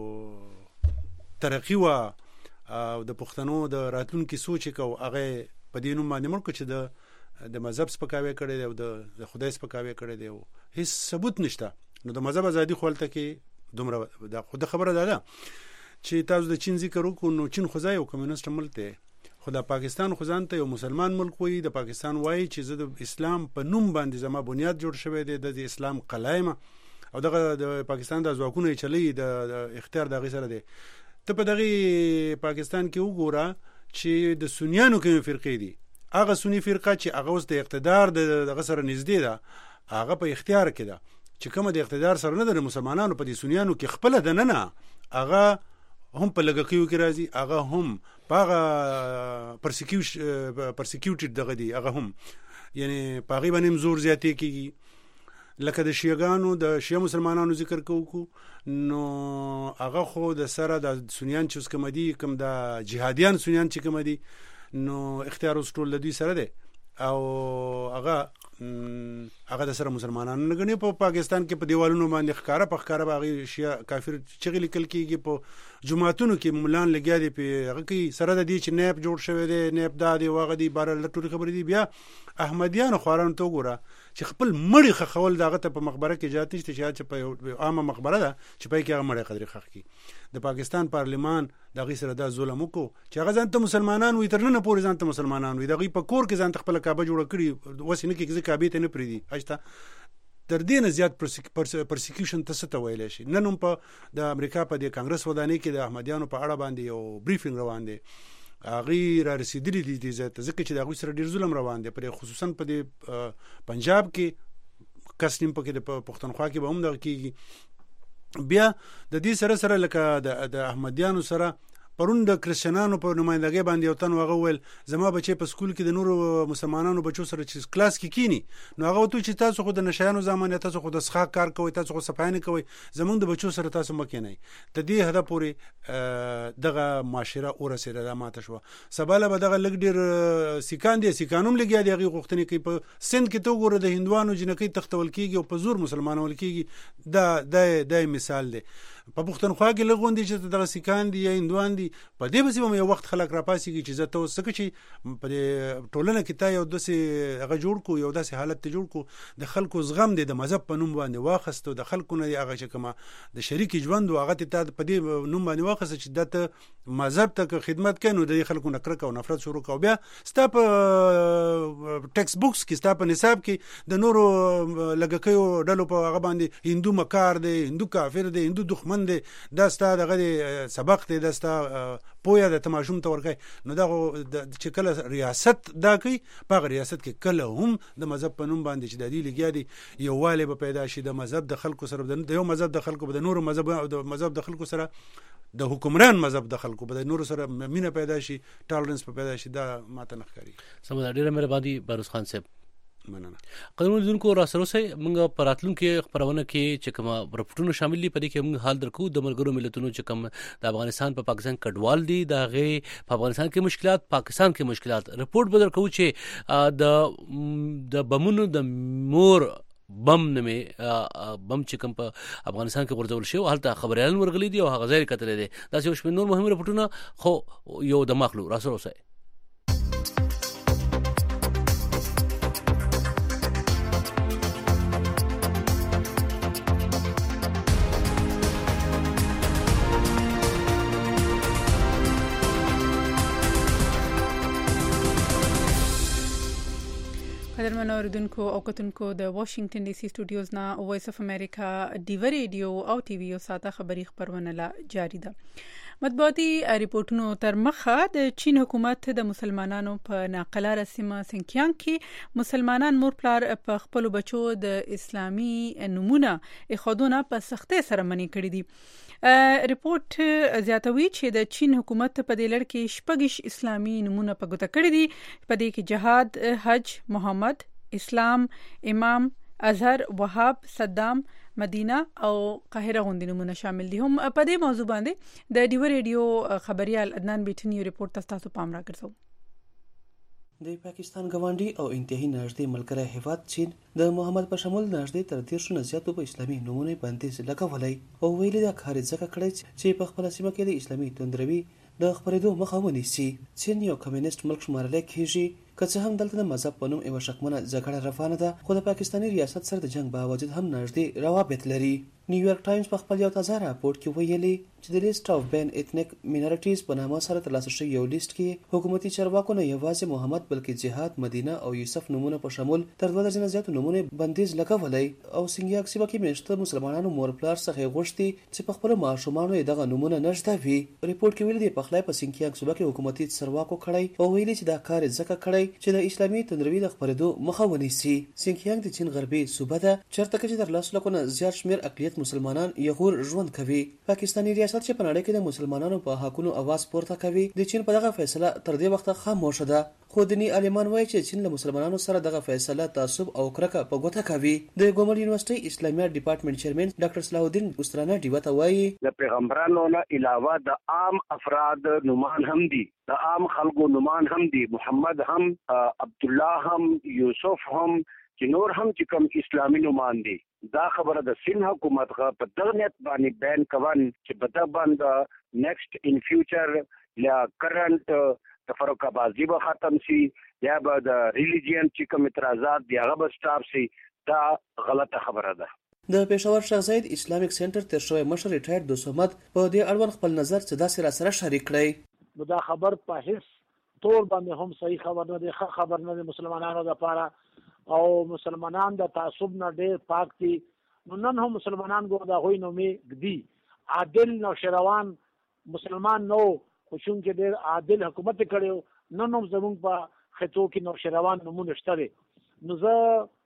ترقي وه او د پښتنو د راتلونکي سوچ یې کو هغه په دې نوم باندې مړ کړ چې د د مذهب سپکاوی کړی دی او د خدای سپکاوی کړی دی او هیڅ ثبوت نشته. نو د مذهب ازادي خو هلته کې دومره دا خو د خبره ده ده چې تاسو د چین ذکر وکړو نو چین خو ځای یو کمیونست ملک دی خو د پاکستان خو ځان ته یو مسلمان ملک وایي. د پاکستان وایي چې زه د اسلام په نوم باندې زما بنیاد جوړ شوی دی د اسلام قلایم او دغه د پاکستان د ځواکونه یې چلی د اختیار د هغې سره دی. ته په دغې پاکستان کې وګوره چې د سنیانو کومې فرقې دي هغه سنی فرقه چې هغه اوس د اقتدار دغه سره نږدې ده هغه په اختیار کې ده چې کومه د اقتدار سره نه ده. مسلمانانو په دې سنیانو کې خپله دننه هغه هم په لږکیو کې راځي هغه هم په هغه پرسیکیوټډ دغه دي هغه هم یعنی په هغې باندې هم زور زیاتې کېږي. لکه د شیعګانو د شیعه مسلمانانو ذکر کوو نو هغه خو د سره د سنیان چې اوس کوم دي کوم د جهادیان سنیان چې کوم دي نو اختیار اوس ټول د دوی سره دی او هغه هغه د سره مسلمانانو نه ګڼي. په پاکستان کې په دیوالونو باندې ښکاره په ښکاره به هغې شیعه کافر چغې لیکل کېږي په جوماتونو کې ملان لګیا دي په هغه کې سره د دې چې نیب جوړ شوی دی نیب دا دی او هغه دي باره ټولې خبرې دي. بیا احمدیانو خوارانو ته وګوره چې خپل مړي ښخول د هغه ته په مقبره کې اجازت نشته چې چې په عامه مقبره ده چې په کې هغه مړی قدرې ښخ کړي. د پاکستان پارلمان د هغې سره دا ظلم وکړو چې هغه ځان ته مسلمانان وي تر ننه پورې ځان ته مسلمانان وي د هغوی په کور کې ځان ته خپله کعبه جوړه کړي وسې نه کېږي کعبې ته نه پرېږدي حج ته تر دې نه زیات پرسیکیوشن ته څه ته ویلی شي. نن هم په د امریکا په دې کانګرس ودانۍ کې د احمدیانو په اړه باندې یو بریفینګ روان دی هغوی را رسېدلي دي دې ځای ته ځکه چې د هغوی سره ډېر ظلم روان دی په خصوصا په دې پنجاب کې کس نیم پکې د پښتونخوا کې به هم دغه کېږي. بیا د دې سره سره لکه د احمدیانو سره پرون د کرسچنانو په نمایندګۍ باندې یو تن هغه وویل زما بچی په سکول کې د نورو مسلمانانو بچو سره چې کلاس کې کینی نو هغه وتو چې تاسو خو د نشایانو زمان تاسو خو د څښاک کار کوئ تاسو خو صفاینه کوئ زمونږ د بچو سره تاسو مکه نه ته دې هدا پورې دغه معاشره اورسره د ماته شو. سباله به دغه لګ ډیر سیکان دي سیکانوم لګیا دی هغه غوښتنې کوي په سند کې تو ګوره د هندوانو جنکی تختول کیږي او په زور مسلمانول کیږي دا د د مثال دی. په پښتونخوا کې لغوندي چې دغه سیکان دي یا هندوان دي په دې بس یو وخت خلک را پاسيږي چې زه ته وسکه چې په ټولنه کې تا یو داسې هغه جوړ کو یو داسې حالت ته جوړ کو د خلکو زغم دی د مذهب په نوم باندې واخستو د خلکو نه هغه چې کومه د شریک ژوند او هغه ته په دې نوم باندې واخست چې دته مذهب ته خدمت کوي نو د خلکو نکرک او نفرت شروع کو. بیا ستا په ټیکس بوکس کې ستا په نصاب کې د نورو لګکیو ډلو په هغه باندې هندو مکار دی هندو کافر دی هندو دښمن دی دا ستا دغه سبق دی دا ستا پویا د تماشوم ته ورکای نو دا چې کله ریاست دا کوي په ریاست کې کله هم د مذهب په نوم باندې چې د دې لګیا دي یو والي به پیدا شي د مذهب د خلکو سره د یو مذهب د خلکو د نورو مذهب د مذهب د خلکو سره د حکمران مذهب د خلکو په نورو سره مینه پیدا شي ټالرنس په پیدا شي دا ماته نه ښکاري. سمه ډیره مهرباني باروس خان صاحب مننه. قانون لیدونکو را سره اوسئ موږ په راتلونکي خپرونه کې چې کومه رپورټونه شامل دي په دې کې موږ حال درکو د ملګرو ملتونو چې کوم د افغانستان په پاکستان کډوال دي د هغې په افغانستان کې مشکلات پاکستان کې مشکلات رپورټ به درکو چې د د بمونو د مور بم نمې بم چې کوم په افغانستان کې غورځول شوی هلته خبريالان ورغلي دي او هغه ځای کتلې دي داسې یو شمېر نور مهم رپورټونه خو یو د مخلو را سره اوسئ. قدرمن اوریدونکو او کتونکو د واشنگټن ډي سي سټوډیوز نا وایس اف امریکا ډیو ریډیو او ټي وي او ساته خبري خبرونه لا جاری ده. مطبوعاتي ریپورتونو تر مخه د چین حکومت د مسلمانانو په ناقلاره سیمه سنکیانګ کې مسلمانان مور پلار په خپل بچو د اسلامي نمونه اخودونه په سختۍ سره منې کړی دي. ریپورت زیاتوي چې د چین حکومت په دې لړ کې شپږ اسلامي نمونه په ګوته کړی دي. په دې کې جهاد، حج، محمد، اسلام، امام، ازهر، وهاب، صدام، مدینه او قاهره غوندي نمونه شامل دي. هم په دې موضوع باندې د ډیو ریډیو خبريال عدنان بیٹنی ریپورت تاسو پام راګرځو. د پاکستان ګاونډي او انتهایی نږدې ملګری هیواد چین د محمد په شمول نږدې تر دیرشو نه زیاتو په اسلامي نمونه بندیز لګولی او ویلي دا کار ځکه کړی چې په خپله سیمه کې د اسلامي توندروي د خپرېدو مخه ونیسي. چین یو کمیونست ملک شمارلی کیږي، که څه هم دلته د مذهب په نوم یوه شکمنه جګړه روانه ده، خو د پاکستاني ریاست سره د جنګ باوجود هم نږدې روابط لري. نیویارک ټایمز په خپل یو تازه راپورټ کې ویلي چې د لیست اف بین ایتنیک مینارټیز په نامه سره ترلاسه شوی یو لیست کې حکومتي چارواکو نه یوازې محمد بلکې جهاد، مدینه او یوسف نمونه په شمول تر دوه درجنه زیاتو نمونه بندیز لګولی او سنګیاک سیمه کې میشته مسلمانانو مور پلار څخه غوښتي چې په خپلو ماشومانو یې دغه نمونه نه زده وي. ریپورټ کې ویلي دی پخلی په سنګیاک صوبه کې حکومتي چارواکو کړی او ویلي چې دا کار ځکه کړی چې د اسلامي توندروي د خپرېدو مخه ونیسي. سنګیاک د چین غربي صوبه ده چېرته چې تر لسو لکو نه زیات شمېر اقلیت مسلمانان یغور ژوند کوي. پاکستاني ریاست چې په نړۍ کې د مسلمانانو په حقونو اواز پورته کوي د چین په دغه فیصله تر دې وخته خاموشه ده، خو دیني عالمان وایي چې چین له مسلمانانو سره دغه فیصله تعصب او کرکه په ګوته کوي. د ګومل یونیورسيټي اسلامیات ډپارټمنټ چیرمن ډاکټر صلاح الدین استرانه ډیوته وایي د پیغمبرانو نه علاوه د عام افراد نومان هم دي، د عام خلکو نومان هم دي، محمد هم، عبد الله هم، یوسف هم، چې نور هم چې کوم اسلامي نومان دي. دا خبره د سین حکومت غا په دغه نیت باندې بیان کوي چې په دغه باندې نیکسټ ان فیوچر یا کرنٹ تفرقه بازی به ختم شي یا به د ریلیجن چې کوم اعتراضات دی هغه به سټاپ شي. دا غلطه خبره ده. د پېښور شیخ زاید اسلامیک سنټر تر شوی مشر ریټایر د سمت په دې اړوند خپل نظر چې دا سره سره شریک کړی. دا خبر په هیڅ ټول باندې هم صحیح خبر نه دی، ښه خبر نه دی مسلمانانو لپاره او مسلمانان د تعصب نه ډېر پاک دي. نو نن هم مسلمانان ګو د هغوی نومې ږدي. عادل نوشروان مسلمان نو خو چونکې ډېر عادل حکومت یې کړی نن هم زمونږ په خطو کې نوشروان نومونه شته دی. نو زه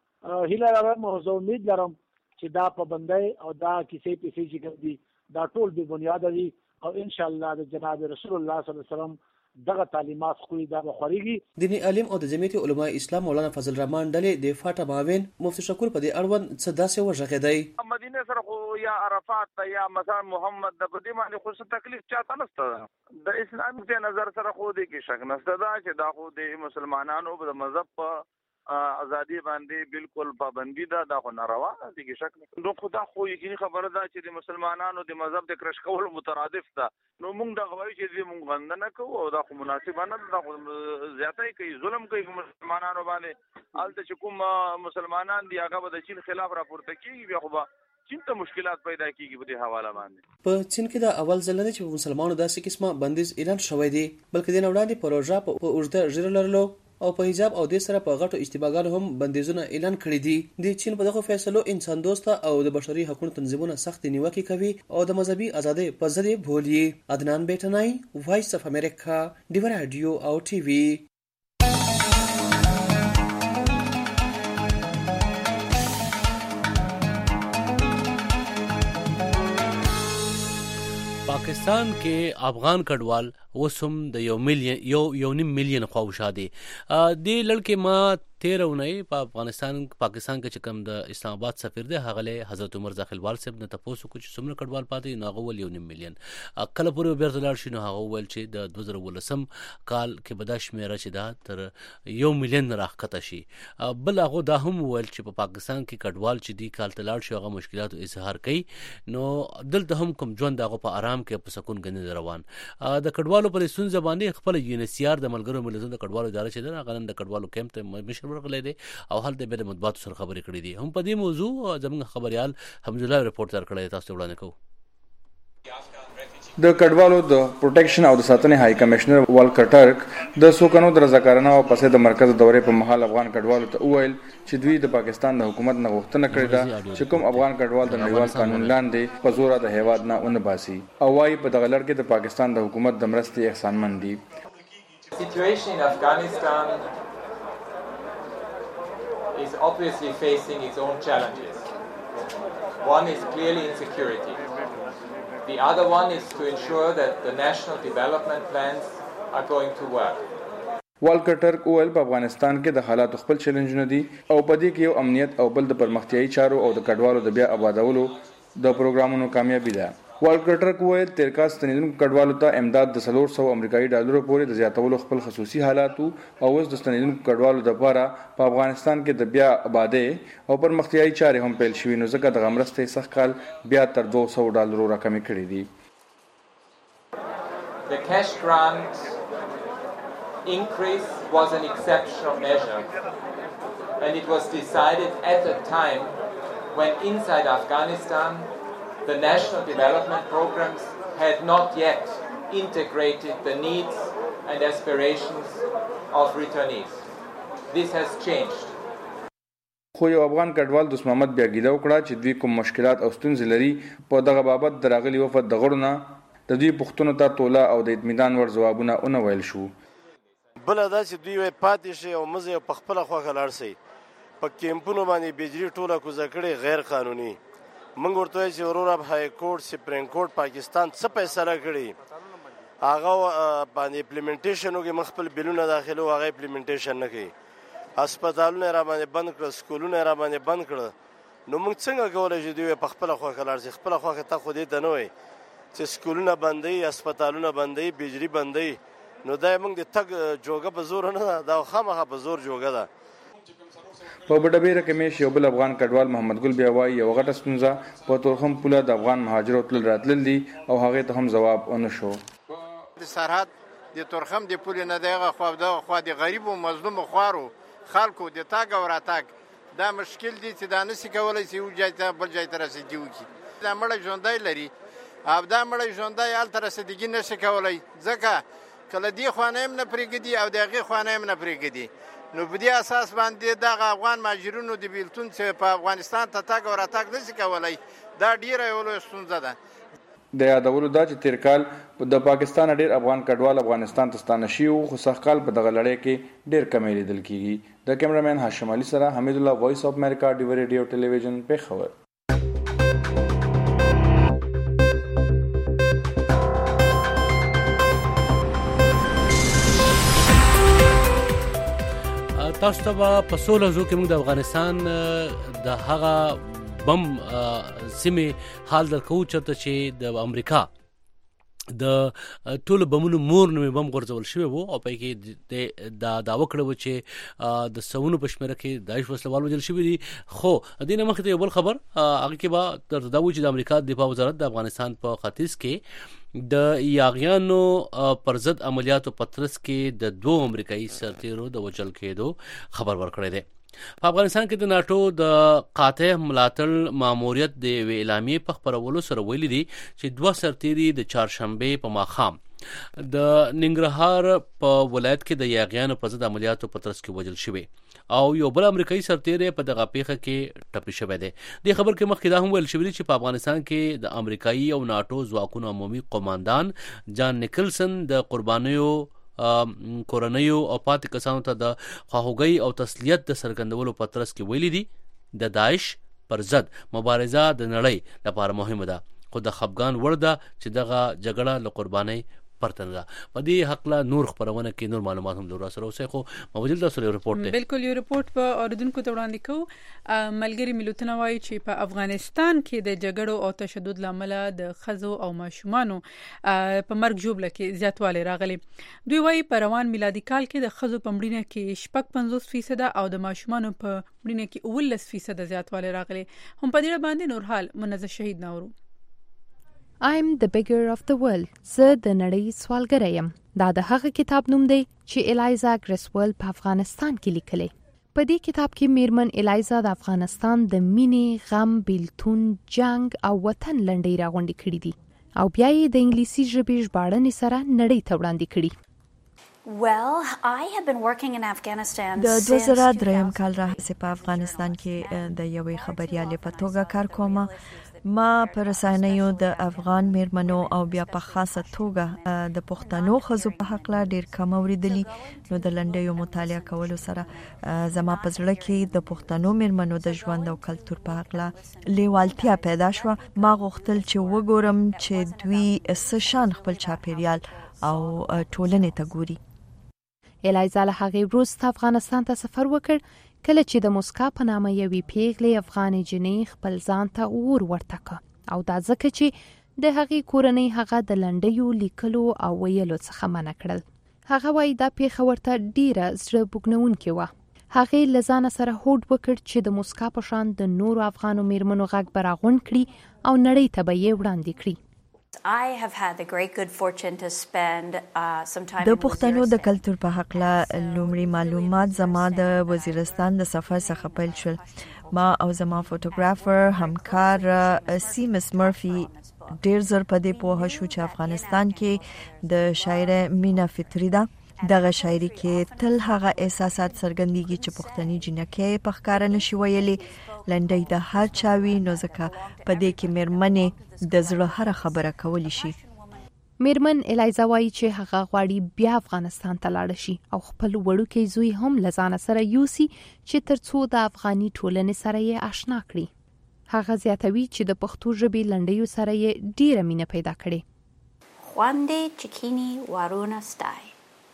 هیله لرم او زه امید لرم چې دا پابندۍ او دا کیسې پیسې چې کوم دي دا ټول بې بنیاده دي او انشاءالله د جناب رسول الله صلی الله علیه وسلم دغه تعلیمات خو دا بخوريږي. دیني عالم او د جمعیت علماء اسلام مولانا فضل الرحمن ډلې د فاټا معاون مفتی شکور په دې اړوند څه داسې وژغېدی. مدینه سره خو یا عرفات یا مثلا محمد د په دې باندې خو څه تکلیف چاته نشته. د اسلام په نظر سره خو دې کې شک نشته دا چې دا خو د مسلمانانو په مذهب په ازادي باندې بالکل پابندي ده، دا خو ناروا دي کې شک نه. نو خدا خو یقیني خبره ده چې د مسلمانانو د مذهب د کرش کول مترادف ده. نو موږ دا غواړو چې موږ غند نه کوو او دا خو مناسب نه ده، دا خو زیاتې کوي، ظلم کوي مسلمانانو باندې. الته چې کوم مسلمانان دی هغه د چین خلاف راپورته کیږي بیا خو چین ته مشکلات پیدا کیږي په دې حواله باندې. په چین کې دا اول ځل نه چې مسلمانانو داسې قسمه بندیز اعلان شوی دی، بلکې د وړاندې پروژه په اوږده ژیره لرلو او په حجاب او د سره په غټو اشتباهګانو هم بندیزونه اعلان کړي دي. د چین په دغه فیصلو انسان دوسته او د بشري حقوقو تنظیمونه سخت نیوکه کوي او د مذهبي ازادۍ په ضد بولي. عدنان بیٹنای، وایس اف امریکا، ډیو رادیو او ټي وی. پاکستان کې افغان کډوال وسم د یو میلیون یو یو نیم میلیون خواوشا دي. د لړکې ما تیر اونۍ په افغانستان پاکستان کې چې کوم د اسلام آباد سفیر دی هغه له حضرت عمر ځاخلوال صاحب نه تاسو کو چې څومره کډوال پاتې نو هغه ول یو نیم میلیون کله پورې بیرته لاړ شي نو هغه ول چې د دوه زره ولسم کال کې به دا شمیره چې دا تر یو میلیون راخته شي. بل هغه دا هم ول چې په پاکستان کې کډوال چې دی کال ته لاړ شي هغه مشکلات اظهار کوي نو دلته هم کوم ژوند هغه په آرام کې په سکون غنډه روان. د کډوالو پر سن زبانه خپل یونیسیار د ملګرو ملتونو د کډوالو اداره چې دا غنن د کډوالو کیمپ ته مشر ورغلی دی او حال د بل مطبوعات سره خبرې کړې دي. هم په دې موضوع زموږ خبريال حمد الله ریپورټ تر کړی تاسو وړاندې کوو. د کډوالو د پروټیکشن او د ساتنې های کمشنر والکر ټرک د سوکنو د رضاکارانه او پسې د مرکز دورې په محل افغان کډوالو ته وویل چې دوی د پاکستان د حکومت نه غوښتنه کړې ده چې کوم افغان کډوال د نړیوال قانون لاندې په زور د هیواد نه ونه باسي او وايي په دغه لړ کې د پاکستان د حکومت د مرستې احسانمن دي. Situation in Afghanistan is obviously facing its own challenges. One is clearly insecurity. The other one is to ensure that the national development plans are going to work. والکر ټرک وویل په افغانستان کې د حالات خپل چیلنجونه دي او په دې کې یو امنیت او بل د پرمختیايي چارو او د کډوالو د بیا آبادولو د پروګرامونو کامیابی ده. والکر ټرک وویل تیر کال ستنیدونکو کډوالو ته امداد د څلور سوه امریکایي ډالرو پورې د زیاتولو خپل خصوصي حالاتو او اوس د ستنیدونکو کډوالو لپاره په افغانستان کې د بیا آبادۍ او پرمختیايي چارې هم پیل شوي نو ځکه دغه مرستې سږ کال بیا تر دوه سوه ډالرو راکمې کړې دي. The cash grant increase was an exceptional measure, and it was decided at a time when inside Afghanistan the national development programs had not yet integrated the needs and aspirations of returnees. This has changed. خو یو افغان کډوال دوست محمد بیا ګیده وکړه چې دوی کوم مشکلات او ستونزې لري په دغه بابت د راغلي وفد د غړو نه د دوی پوښتنو ته توله او د اطمینان ور ځوابونه ونه ویل شو. بله دا چې دوی وایي پاتې شي او مزه په خپله خوښه لاړ شي. په کیمپونو باندې بجري ټوله کوزه کړې غیر قانوني. موږ ورته وایو چې وروره های کورټ سپریم کورټ پاکستان څه فیصله کړي هغه باندې امپلیمنټیشن وکړي. موږ خپل بلونه داخلو هغه امپلیمنټیشن نه کوي. هسپتالونه یې را باندې بند کړل، سکولونه یې را باندې بند کړل. نو موږ څنګه کولی شو دوی په خپله خوښه لاړ شي؟ خپله خوښه ته خو دې ته نه وایي چې سکولونه بندوي، هسپتالونه بندوي، بجري بندوي. نو دا موږ د تګ جوګه په زور نه ده، دا خامخا په زور جوګه ده. په بډبیره کې مې یو بل افغان کډوال محمد ګل بیا وایي یو غټه ستونزه په تورخم پوله د افغان مهاجرو تلل راتلل دي او هغې ته هم ځواب ونه شو. د سرحد د تورخم د پولې نه دغه خوا دغه خوا د غریبو مظلومو خوارو خلکو د تاګ او راتګ دا مشکل دي چې دا نشي کولی چې یو ځای ته بل ځای ته رسېدګي وکړي. دا مړی ژوندی لري او دا مړی ژوندی هلته رسېدګي نشي کولی ځکه کله دې خوا نه هم نه پرېږدي او د هغې خوا نه هم نه پرېږدي. نو په دې اساس باندې دغه افغان مهاجرینو د بیلتون چې په افغانستان ته تګ او راتګ نشي کولی دا ډېره یوه لویه ستونزه ده. د یادولو دا چې تیر کال د پاکستان ډېر افغان کډوال افغانستان ته ستانه شوي وو خو سږ کال په دغه لړۍ کې ډېر کمی لیدل کېږي. د کیمرامین هاشم علي سره حمید الله، وایس اف امریکا، ډیوه ریډیو ټلویزیون، پېښور. تاسو ته په سوله زو کې موږ د افغانستان د هغه بم سیمې حال درکو چرته چې د امریکا د ټولو بمونو مور نومې بم غورځول شوی وو او په کې دا دعوه کړې وه چې د سوونو په شمېره کې داعش وسلوال وژل شوي دي. خو دې نه مخکې ته یو بل خبر هغه کې به درته دا وایي چې د امریکا دفاع وزارت د افغانستان په ختیځ کې د یاغیانو پر ضد عملیاتو په ترڅ کې د دوه امریکایي سرتیرو د وژل کېدو خبر ورکړی دی. په افغانستان کې د ناټو د قاطع ملاتړ ماموریت د یوې اعلامیې په خپرولو سره ویلي دي چې دوه سرتیري د چهارشنبې په ماښام د ننګرهار په ولایت کې د یاغیانو په ضد عملیاتو په ترڅ کې وژل شوي او یو بل امریکایي سرتیری په دغه پیښه کې ټپي شوی دی. دې خبر کې مخکې دا هم ویل شوي چې په افغانستان کې د امریکایي او ناټو ځواکونو عمومي قوماندان جان نیکلسن د قربانیو کورنیو او پاتې کسانو ته د خواخوږۍ او تسلیت د څرګندولو په ترڅ کې ویلي دي د داعش پر ضد مبارزه د نړۍ لپاره مهمه ده خو د خفګان وړ ده چې دغه جګړه له قربانۍ پرته نه ده. په دې حقله نور خپرونه کې نور معلومات هم در سره اوسئ. خو موجود تاسو یو رپورټ دی. بالکل یو رپورټ په اوریدونکو ته وړاندې کوو. ملګری ملتونه وایي چې په افغانستان کې د جګړو او تشدد لامل د ښځو او ماشومانو په مرګ ژوبله کې زیاتوالی راغلی. دوی وایي په روان میلادي کال کې د ښځو په مړینه کې شپږ پنځوس فیصده او د ماشومانو په مړینه کې اوولس فیصده زیاتوالی راغلی. هم په دې باندې نور حال منزه شهید ناورو. I'm the beggar of the world. زه د نړۍ سوالګره یم. دا د هغه کتاب نوم دی چې الایزا ګریسول په افغانستان کې لیکلی. په دې کتاب کې میرمن الایزا د افغانستان د مینې، غم، بیلتون، جنگ او وطن لنډۍ راغونډې کړي دي. او بیا یې د انګلیسي ژبې ژباړنې سره نړۍ ته وړاندې کړي. Well, I have been working in Afghanistan د دوه زره دریم کال راهیسې په افغانستان کې د یوې خبریالې په توګه کار کوم. ما پر رسنیو د افغان میرمنو او بیا په خاصه توګه د پښتنو ښځو په حق لا ډیر کم اوریدلی. نو د لنډیو مطالعه کولو سره زما په زړه کې د پښتنو میرمنو د ژوند او کلتور په حق لا لیوالتیا پیدا شوه. ما غوښتل چې وګورم چې دوی څه شان خپل چاپیریال او ټولنې ته ګوري. الایزا له هغې وروسته افغانستان ته سفر وکړ کله چې د موسکا په نامه یوې پیغلې افغانې جنۍ خپل ځان ته اور ورته کړ او دا ځکه چې د هغې کورنۍ هغه د لنډیو لیکلو او ویلو څخه منع کړل. هغه وایي دا پیښه ورته ډیره زړه بوږنونکې وه. هغې له ځانه سره هوډ وکړ چې د موسکا په شان د نورو افغانو میرمنو غږ به راغونډ کړي او نړۍ ته به یې وړاندې کړي. I have had the great good fortune to spend uh, some time د پښتنو د کلتور په حق لا لومړی معلومات زما د وزیرستان د سفر څخه پیل شول. ما او زما فوټوګرافر همکار سیمس مرفي ډیر زر په دې پوه شو چې افغانستان کې د شاعر مینا فطری ده. دغه شاعري کې تل هغه احساسات څرګندېږي چې پښتني جنکې په ښکاره نشي ویلي. لنډۍ د هر چا وي نو ځکه په دې کې میرمنې د زړه هره خبره کولی شي. میرمن الایزا وایي چې هغه غواړي بیا افغانستان ته لاړ شي او خپل وړوکی زوی هم له ځانه سره یوسي چې ترڅو د افغاني ټولنې سره یې آشنا کړي. هغه زیاتوي چې د پښتو ژبې لنډیو سره یې ډیره مینه پیدا کړې. خوانده چکینی وارونه ستای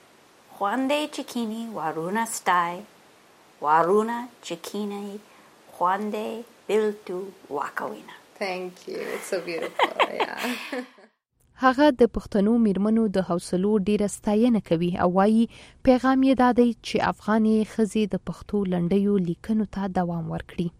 خوانده چکینی وارونه ستای وارونه چکینی خوانده بلتو واکوینا. Thank you. It's so beautiful. Yeah. هغه د پښتنو میرمنو د حوصلو ډیره ستاینه کوي او وایي پیغام یې دا دی چې افغانې ښځې د پښتو لنډیو لیکنو ته دوام ورکړي.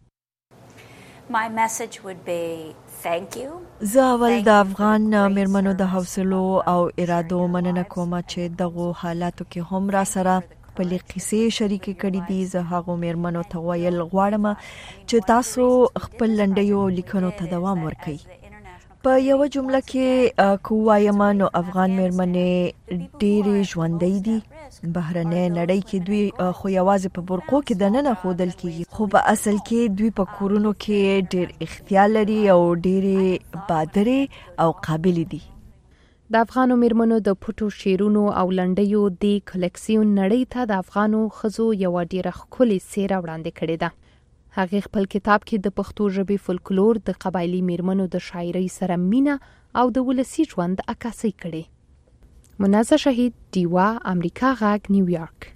My message would be thank you. زه اول د افغان میرمنو د حوصلو او ارادو مننه کوم چې دغه حالاتو کې هم را سره خپل قصې شریک کړي دي. زه هغه میرمنو ته ویل غواړم چې تاسو خپل لنډیو لیکنو ته دوام ورکړئ. په یو جمله کې کووایم نو افغان میرمنې ډېرې ژوندۍ دي. بهرنۍ نړۍ کې دوی خو یوازې په برقو کې دننه ښودل کېږي خو په اصل کې دوی په کورونو کې ډېر اختیار لري او ډېرې بادرې او قابلې دي. د افغانو میرمنو د پټو شعرونو او لنډیو د کلیکسیون نړۍ ته د افغانو ښځو یوه ډیره ښکلې څیره وړاندې کړې ده. هغې خپل کتاب کې د پښتو ژبې فولکلور د قبایلي میرمنو د شاعرۍ سره مینه او د ولسي ژوند عکاسي کړې. منازه شهید، ډیوا، امریکا غږ، نیویارک.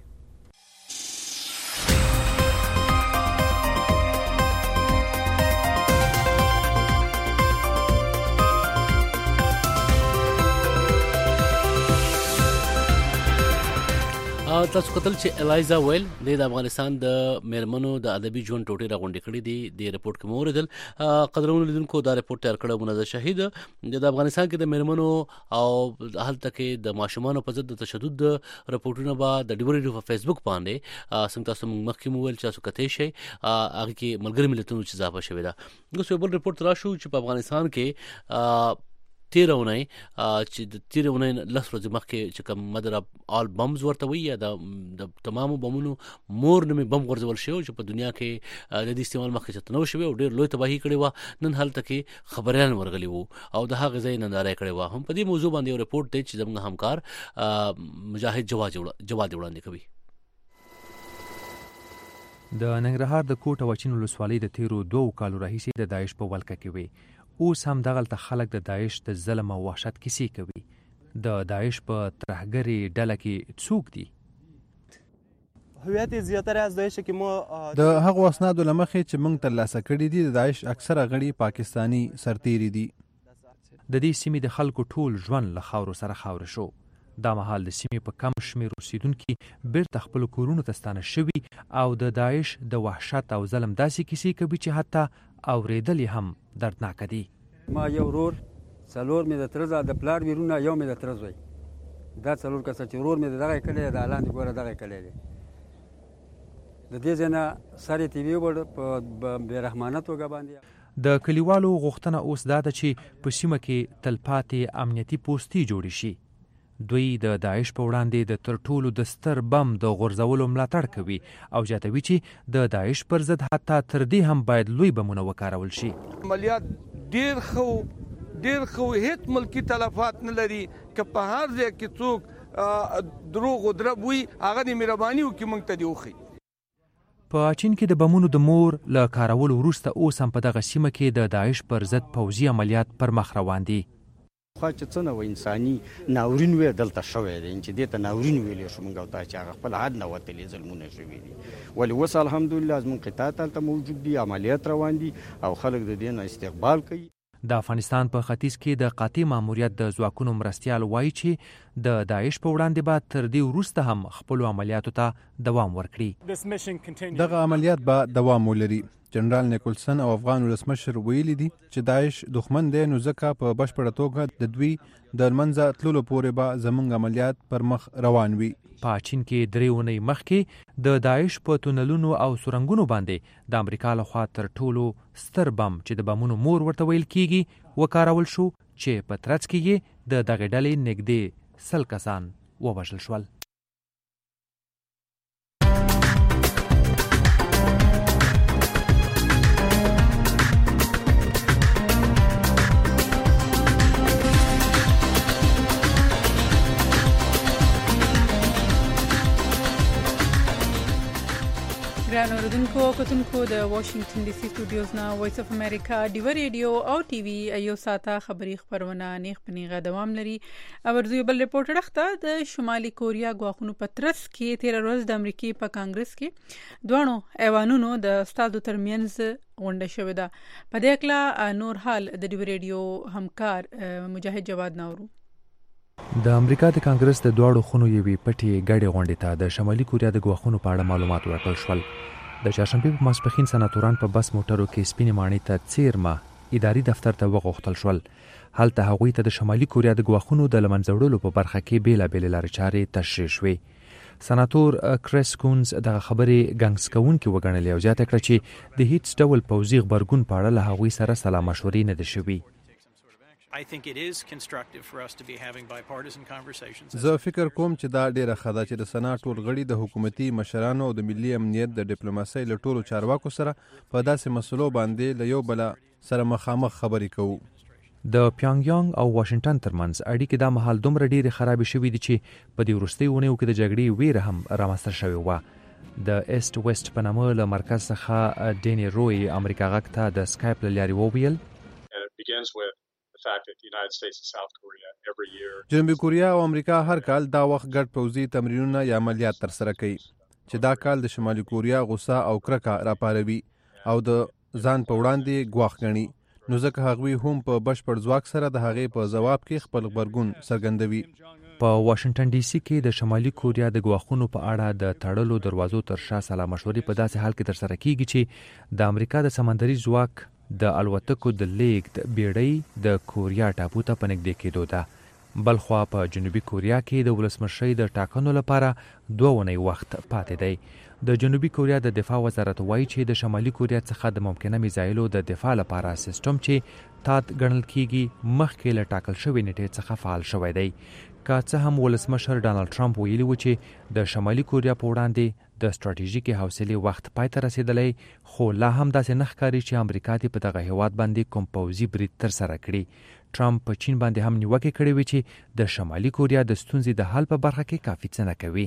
تاسو کتل چې الایزا ویل د افغانستان د میرمنو د ادبي ژوند ټوټې راغونډې کړې دي. د ریپورت کې مو اوریدل. قدرمنو لیدونکو دا ریپورت تیار کړی منازه شهید د افغانستان کې د میرمنو او هلته کې د ماشومانو په ضد د تشدد رپورټونه به د ډیوري په فیسبوک باندې څنګه تاسو مخکې مو ویل چې تاسو کته شي هغه کې ملګری ملتونو چې اضافه شوی دا. اوس یو بل ریپورت راشو چې په افغانستان کې تیرونی چې د تیرونی لس ورځې مخکې چې کوم مدر آل بمز ورته وي یا د تمامو بمونو مور نومې بم غورځول شوی چې په دنیا کې د دې استعمال مخکې چته نو شوی او ډېر لوی تباهي کړې وه. نن هلته کې خبريان ورغلي وو او د هغه ځای ننداره کړې وه. هم په دې موضوع باندې یو ریپورت دی چې زموږ همکار مجاهد جواد جواد وړاندې کوي. د ننګرهار د کوټ او چین ولسوالۍ د تیرو دوه کالو راهیسې د داعش په ولکه کې وي. اوس هم دغلته خلک د داعش د ظلم او وحشت کیسې کوي. د داعش په ترهګرې ډله کې څوک دي؟ هویت زیاتره از داعش کې مو د هغو اسنادو له مخې چې موږ ترلاسه کړي دي د داعش اکثره غړي پاکستانی سرتیري دي. د دې سیمې د خلکو ټول ژوند له خاورو سره خاوره شو. دا مهال د سیمې په کم شمېر اوسیدونکي بیرته خپلو کورونو ته ستانه شوي او د داعش د وحشت او ظلم داسې کیسې کوي چې حتی اورېدل یې هم دردناکه دي. ما یو ورور څلور مې د تره زوی د پلار ویرونه یو مې د تره زوی دا څلور کسه چې ورور مې دغه کلی دی د لاندې ګوره دغه کلی دی. د دې ځای نه سر یې تیوي وړ په بېرحمانه توګه باندې. د کلیوالو غوښتنه اوس دا ده چې په سیمه کې تلپاتې امنیتي پوستې جوړې شي. دوی د داعش په وړاندې د تر ټولو د ستر بم د غورځولو ملاتړ کوي او زیاتوي چې د داعش پر ضد حتی تر دې هم باید لوی بمونه وکارول شي. عملیات ډیر خو ډیر خو هیڅ ملکی تلفات نه لري که په هر ځای کې څوک دروغ او درب وي هغه د مهرباني وکړي موږ ته دې وښیي. په چین کې د بمونو د مور له کارولو وروسته اوس هم په دغه سیمه کې د داعش پر ضد پوځي عملیات پر مخ روان دي. خو چې څه نه و انساني ناورین وی دلته شوی دی چې دې ته ناورین ویلې شو موږ ته چې هغه خپل حد نه وتلې ظلمونه شوي دي. ولې اوس الحمدلله زموږ قطاع هلته موجود دي، عملیات روان دي او خلک د دې نه استقبال کوي. د افغانستان په ختیځ کې د قاطع ماموریت د ځواکونو مرستیال وایي چې د داعش په وړاندې به تر دې وروسته هم خپلو عملیاتو ته دوام ورکړي. دغه عملیات به دوام ولري. جنرال نیکولسن او افغان ولسمشر ویلي دي چې داعش دښمن دی، نو ځکه په بشپړه توګه د دوی د منځه تللو پورې به زموږ عملیات پر مخ روان وي. په چین کې درې اونۍ مخکې د داعش په تونلونو او سرنګونو باندې د امریکا لخوا تر ټولو ستر بم چې د بمونو مور ورته ویل کیږي وکارول شو چې په ترڅ کې یې د دغې ډلې نږدې سل کسان ووژل شول. ګران اوریدونکو کتونکو د واشنگټن ډي سي سټوډیوز نه وایس اف امریکا ډیو ریډیو او ټي وي ایو ساته خبری خبرونه نیغ پنیغه دوام لري. اورځو بل ریپورټر اخته د شمالي کوریا غواخونو پترس کې تیر ورځ د امریکای په کانګرس کې دوانو ایوانونو د استادو ترمنځ غونډه شوې ده. په دې اړه نور حال د ډیو ریډیو همکار مجاهد جواد نورو. د امریکا د کانګرس د دواړو خونو یوې پټې ګډې غونډې ته د شمالي کوریا د غواخونو په اړه معلومات ورکړل شول. د چهارشنبې په ماسپښین سناتوران په بس موټرو کې سپینې ماڼۍ ته څیرمه اداري دفتر ته وغوښتل شول. هلته هغوی ته د شمالي کوریا د غواخونو د له منځه وړلو په برخه کې بېلابېلې لارې چارې تشریح شوې. سناتور کریس کونز دغه خبرې ګنګس کوونکې وګڼلې او زیاته کړه چې د هیڅ ډول پوځي غبرګون په اړه له هغوی سره سلا مشورې نه دي شوي. I think it is constructive for us to be having bipartisan conversations. زه فکر کوم چې دا ډیره ښه ده چې د سنات ټول غړي د حکومتي مشرانو او د ملي امنیت د ډیپلوماسۍ له ټولو چارواکو سره په داسې مسلو باندې له یو بل سره مخامخ خبرې کوو. د پیانګ یانګ او واشنگټن ترمنځ اړیکې دا مهال دومره ډیرې خرابې شوې دي چې په دې وروستیو اونیو کې د جګړې ویره هم رامنځته شوې وه. د ایست ویسټ په نامه له مرکز څخه ډینی روی امریکا غږ ته د سکایپ له لارې وویل جنوبي کوریا او امریکا هر کال دا وخت ګډ پوځي تمرینونه یا عملیات ترسره کوي چې دا کال د شمالي کوریا غوسه او کرکه راپاروي او د ځان په وړاندې ګواښ ګڼي، نو ځکه هغوی هم په بشپړ ځواک سره د هغې په ځواب کې خپل غبرګون څرګندوي. په واشنگټن ډي سي کې د شمالي کوریا د غواخونو په اړه د تړلو دروازو تر شا سلا مشورې په داسې حال کې ترسره کیږي چې د امریکا د سمندري ځواک د الوتکو د لیږد بیړۍ د کوریا ټاپو ته په نږدې کېدو ده. بلخوا په جنوبي کوریا کې د ولسمشرۍ د ټاکنو لپاره دوه اونۍ وخت پاتې دی. د جنوبي کوریا د دفاع وزارت وایي چې د شمالي کوریا څخه د ممکنه میزایلو د دفاع لپاره سیستم چې تات ګڼل کیږي مخکې له ټاکل شوې نیټې څخه فعال شوی دی. که څه هم ولسمشر ډانلډ ټرمپ ویلي و چې د شمالي کوریا په وړاندې د ستراتیژیکي حوصلې وخت پای ته رسیدلی، خو لا هم داسې نه ښکاري چې امریکا دې په دغه هیواد باندې کوم پوځي برید ترسره کړي. ټرمپ په چین باندې هم نیوکې کړې وې چې د شمالي کوریا د ستونزې د حل په برخه کې کافي څه نه کوي.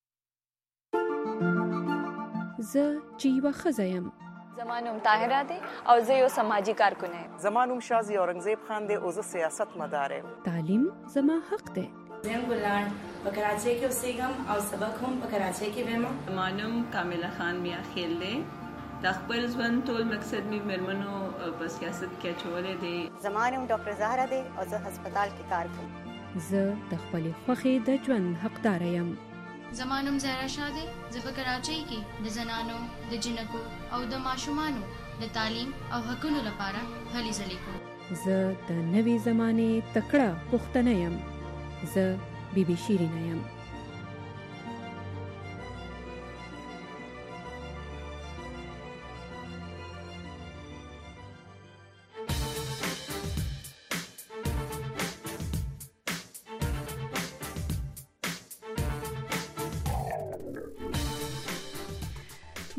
زه چې یوه ښځه یم. زما نوم طاهره دی او زه یو سماجي کارکن یم. زما نوم شازي اورنګزیب خان دی او زه سیاست مدار یم. تعلیم زما حق دی. زم ګلان په کراچۍ کې اوسېږم او سبق هم په کراچۍ کې وایم. زما نوم کامله خان میا خیل دی. د خپل ژوند ټول مقصد مې مېرمنو په سیاست کې اچولی دی. زما نوم ډاکټر زهره دی او زه هسپتال کې کار کوم. زه د خپلې خوښې د ژوند حقداره یم. زما نوم زهرا شاه دی. زه په کراچۍ کې د زنانو د جنکو او د ماشومانو د تعلیم او حقونو لپاره هلې ځلې کوم. زه د نوې زمانې تکړه پښتنه یم. زه بی بی شیرینه یم.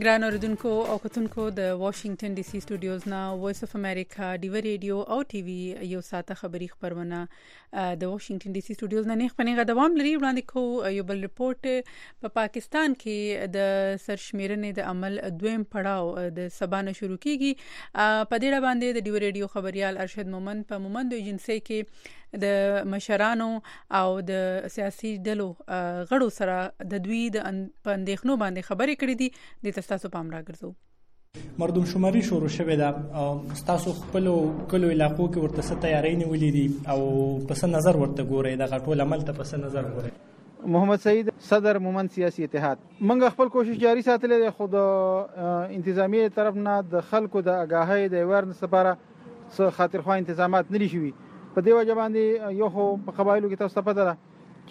ګران اوریدونکو او کتونکو د واشنگټن ډي سي سټوډیوز نا وایس اف امریکا ډیو ریډیو او ټي وي یو ساته خبری خبرونه د واشنگټن ډي سي سټوډیوز نه نه پنیغه دوام لري وړاندې کو یو بل ریپورت په پاکستان کې د سرشمیرنې د عمل دویم پړاو د سبانه شروع کیږي په دې باندې د ډیو ریډیو خبريال ارشد مومن په مومند ایجنسی کې د مشرانو او د سیاسي ډلو غړو سره د دوی د اندېښنو باندې خبرې کړې دي د تاسو پام راګرځو مردم شماري شروع شوه دا تاسو خپل کلو علاقو کې ورته ست تیارې نیولې دي او پس نظر ورته ګورئ د غټول عمل ته پس نظر ګورئ. محمد سعید صدر مومند سیاسي اتحاد منګ خپل کوشش جاری ساتلې خو د انتظامی طرف نه د خلکو د اگاهی د اورنس لپاره څه خاطرخواه انتظامات نه لشي په دی وجه باندې یو خو په قبایلو کې تاسو پته ده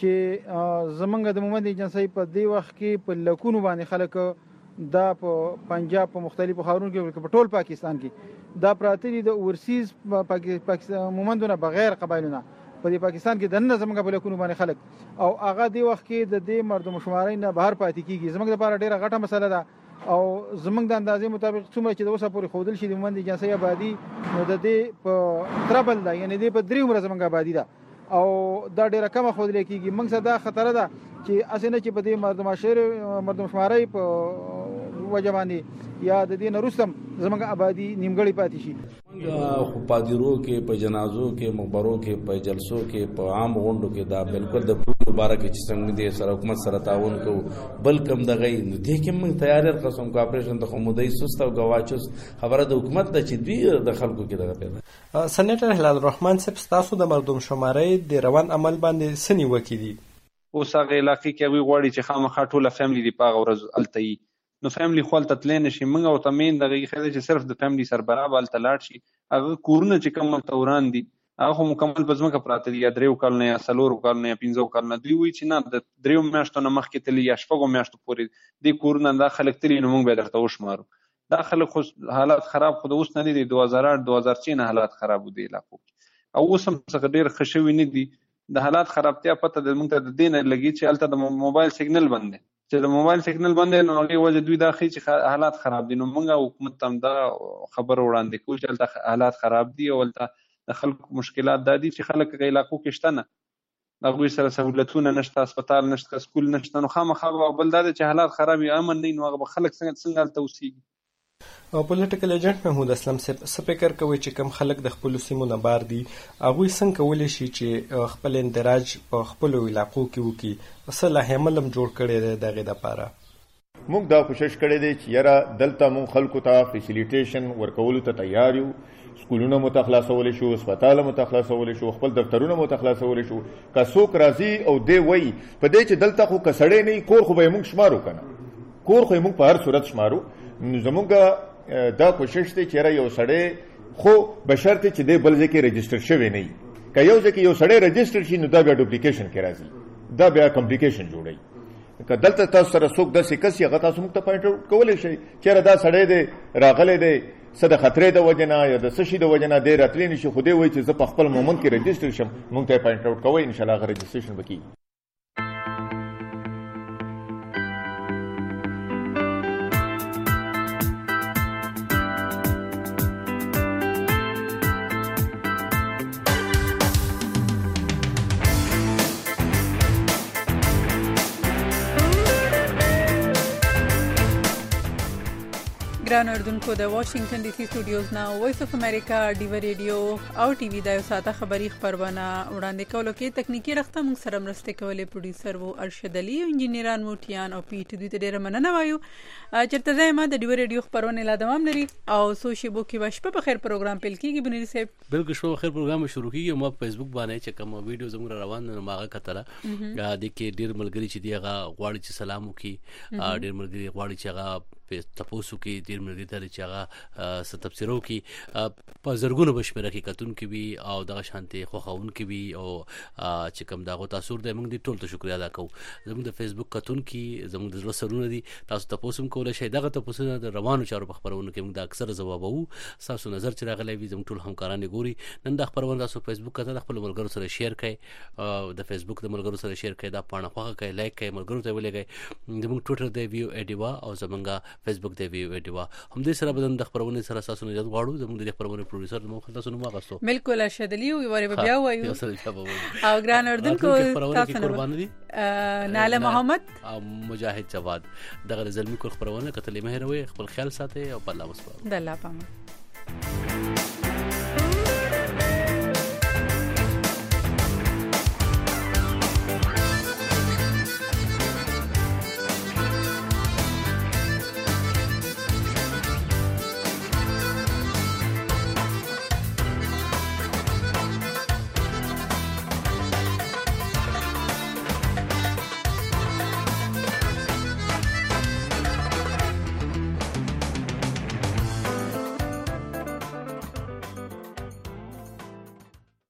چې زمونږ د مومند ایجنسی په دی وخت کې په لکونو باندې خلک دا په پنجاب په مختلفو ښارونو کې په ټول پاکستان کې دا پراته دي د اورسیز پاکستان مومندونه بغیر قبایلونه په دې پاکستان کې دنه زمونږ په لکونو باندې خلک او هغه دی وخت کې د دې مردم شماري نه بهر پاتې کیږي زمونږ لپاره ډیره غټه مسله ده او زمونږ د اندازې مطابق څومره چې د اوسه پورې خودل شي د مومند ایجنسی آبادی نو د دې په تربل ده یعنی د په درې عمر زمونږ آبادی ده او دا ډیره کمه خودل کیږي موږ څه دا خطر ده چې اسنه چې په دې مردم شهر مردم شماري په وجه باندې یا د دې نرستم زمونږ آبادی نیمګړی پاتې شي. خو پادیرو کې په جنازو کې مقبرو کې په جلسو کې په عام غونډو کې دا بالکل د پوره مبارک چې څنګه دي سره حکومت سره تعاون کو بل کم دغه دې کې موږ تیار قسم کو اپریشن د خمودي سست او گواچوس خبره د حکومت د چې دوی د خلکو کې دغه پیدا. سېنیټر هلال الرحمن صاحب تاسو د مردم شماري د روان عمل باندې سني وکړي اوس هغه علاقې کې وی غواړي چې خامخا ټوله فیملی دی په ورځ التي نو فیملی خپل تتلین شي موږ او تمین دغه خیال چې صرف د فیملی سربراه بل تلاړ شي هغه کورونه چې کوم توران دي هغه مکمل پزماکه پراته دي یا دریو کال نه یا سلور کال نه یا پنځو کال نه دوی وی چې نه د دریو میاشتو نه مخکې تلی یا شپږو میاشتو پورې د کورونه د خلک تلی نو موږ به درته وشمارو دا خلک خو حالات خراب خو د اوس نه دي دوه هزار آټ دوه هزار نه حالات خراب دي علاقو او اوس هم څنګه ډیر خشوي نه دي د حالات خرابتیا پته د موږ ته د دین لګي چې الته د موبایل سیګنل بند دی چې د موبایل سیګنل بند نو هغه وجه دوی دا خي چې حالات خراب دي نو موږ حکومت هم دا خبر وړاندې کوو چې الته حالات خراب دي او الته د خلکو مشکلات دادي چې خلک په علاقو کې شته نه هغه سره سہولتونه نشته هسپتال نشته سکول نشته نو خامخا بل دا چې حالات خراب یا امن نه نو هغه خلک څنګه څنګه توسيږي. او پولیټیکل ایجنټ محمود اسلام سپیکر کوي چې کم خلک د خپل سیمو نه بار دي هغه څنګه کولای شي چې خپل اندراج په خپل علاقو کې وکي اصله هملم جوړ کړي دی دغه لپاره موږ دا کوشش کړی دی چې یاره دلته موږ خلکو ته فیسیلیټیشن ورکول ته تیار یو سکولونه متخلاصول شو هسپتال متخلاصول شو خپل دفترونه متخلاصول شو که څوک راځي او دی وای په دې چې دلته خو کسړې نه کور خو به موږ شمارو کنه کور خو موږ په هر صورت شمارو زمونږ دا کوشش دی چې یو سړی خو بشرط چې دی بل ځکه رجسټر شوی نه که یو ځکه یو سړی رجسټر شي نو دا بیا ډوپلیکیشن کې راځي دا بیا کمپلیکیشن جوړي که دلته تاسو سره څوک داسې کس هغه تاسو موږ ته پوینټ آوټ کولی شئ چېرې دا سړی دی راغلی دی څه د خطرې د وجې نه یا د څه شي د وجې نه دی راتلی نه شي خو دی وایي چې زه په خپل مومنت کې رجسټر شم موږ ته یې پوینټ آوټ کوئ انشاءالله هغه رجسټریشن به کېږي. ګران اوردونکو د واشنگټن ډي سي سټوډیوز نه وایس اف امریکا ډیو ریډیو او ټي وي د یو ساته خبری خبرونه وړاندې کولو کې تکنیکی رخته موږ سره مرسته کولې پروډوسر وو ارشد علي او انجینران موټیان او پی ټي دوی ته ډیره مننه وایو چرته ځای ما د ډیو ریډیو خبرونه لا دوام لري او سوشي بو کې بشپه په خیر پروګرام پیل کیږي بنري صاحب بالکل شپه خیر پروګرام شروع کیږي ما په فیسبوک باندې چې کوم ویډیو زموږ روان نه ماغه کتره د کې ډیر ملګری چې دیغه غواړي چې سلام وکي ډیر ملګری غواړي چې هغه په تاسو کې ډیر ملګری ته چې هغه ستبصرو کې په زرګونو بشمره کې کتون کې وي او دغه شانتي خوخون کې وي او چې کوم دغه تاسو د موږ د ټول ته شکریا ادا کوو زموږ د فیسبوک کتون کې زموږ د رسولونه دي تاسو ته پوسم کولای شئ دغه ته پوسونه د روانو چارو په خبرونه کې موږ د اکثر جوابو تاسو نظر چې راغلی وي زموږ ټول همکاران ګوري نن د خبرونه تاسو فیسبوک ته خپل ملګرو سره شیر کړئ او د فیسبوک د ملګرو سره شیر کړئ دا پاڼه خوغه کړئ لایک کړئ ملګرو ته ولګئ زموږ ټویټر دی ویو ایډیوا او زموږ فیسبوک دی ویډیو هم دې سره بدن د خبرونه سره اساسونه اجازه غواړو زموږ د خبرونه پروډوسر مو خلک تاسو نو ماغستو بالکل ارشد علي ویوره بیا وایو یو سره بیا وایو او ګران اردن کو تاسو قربان دي ناله محمد او مجاهد جواد دغه زلمی کو خبرونه کتلې مهروي خپل خیال ساتي او په الله وسپارو د الله پامه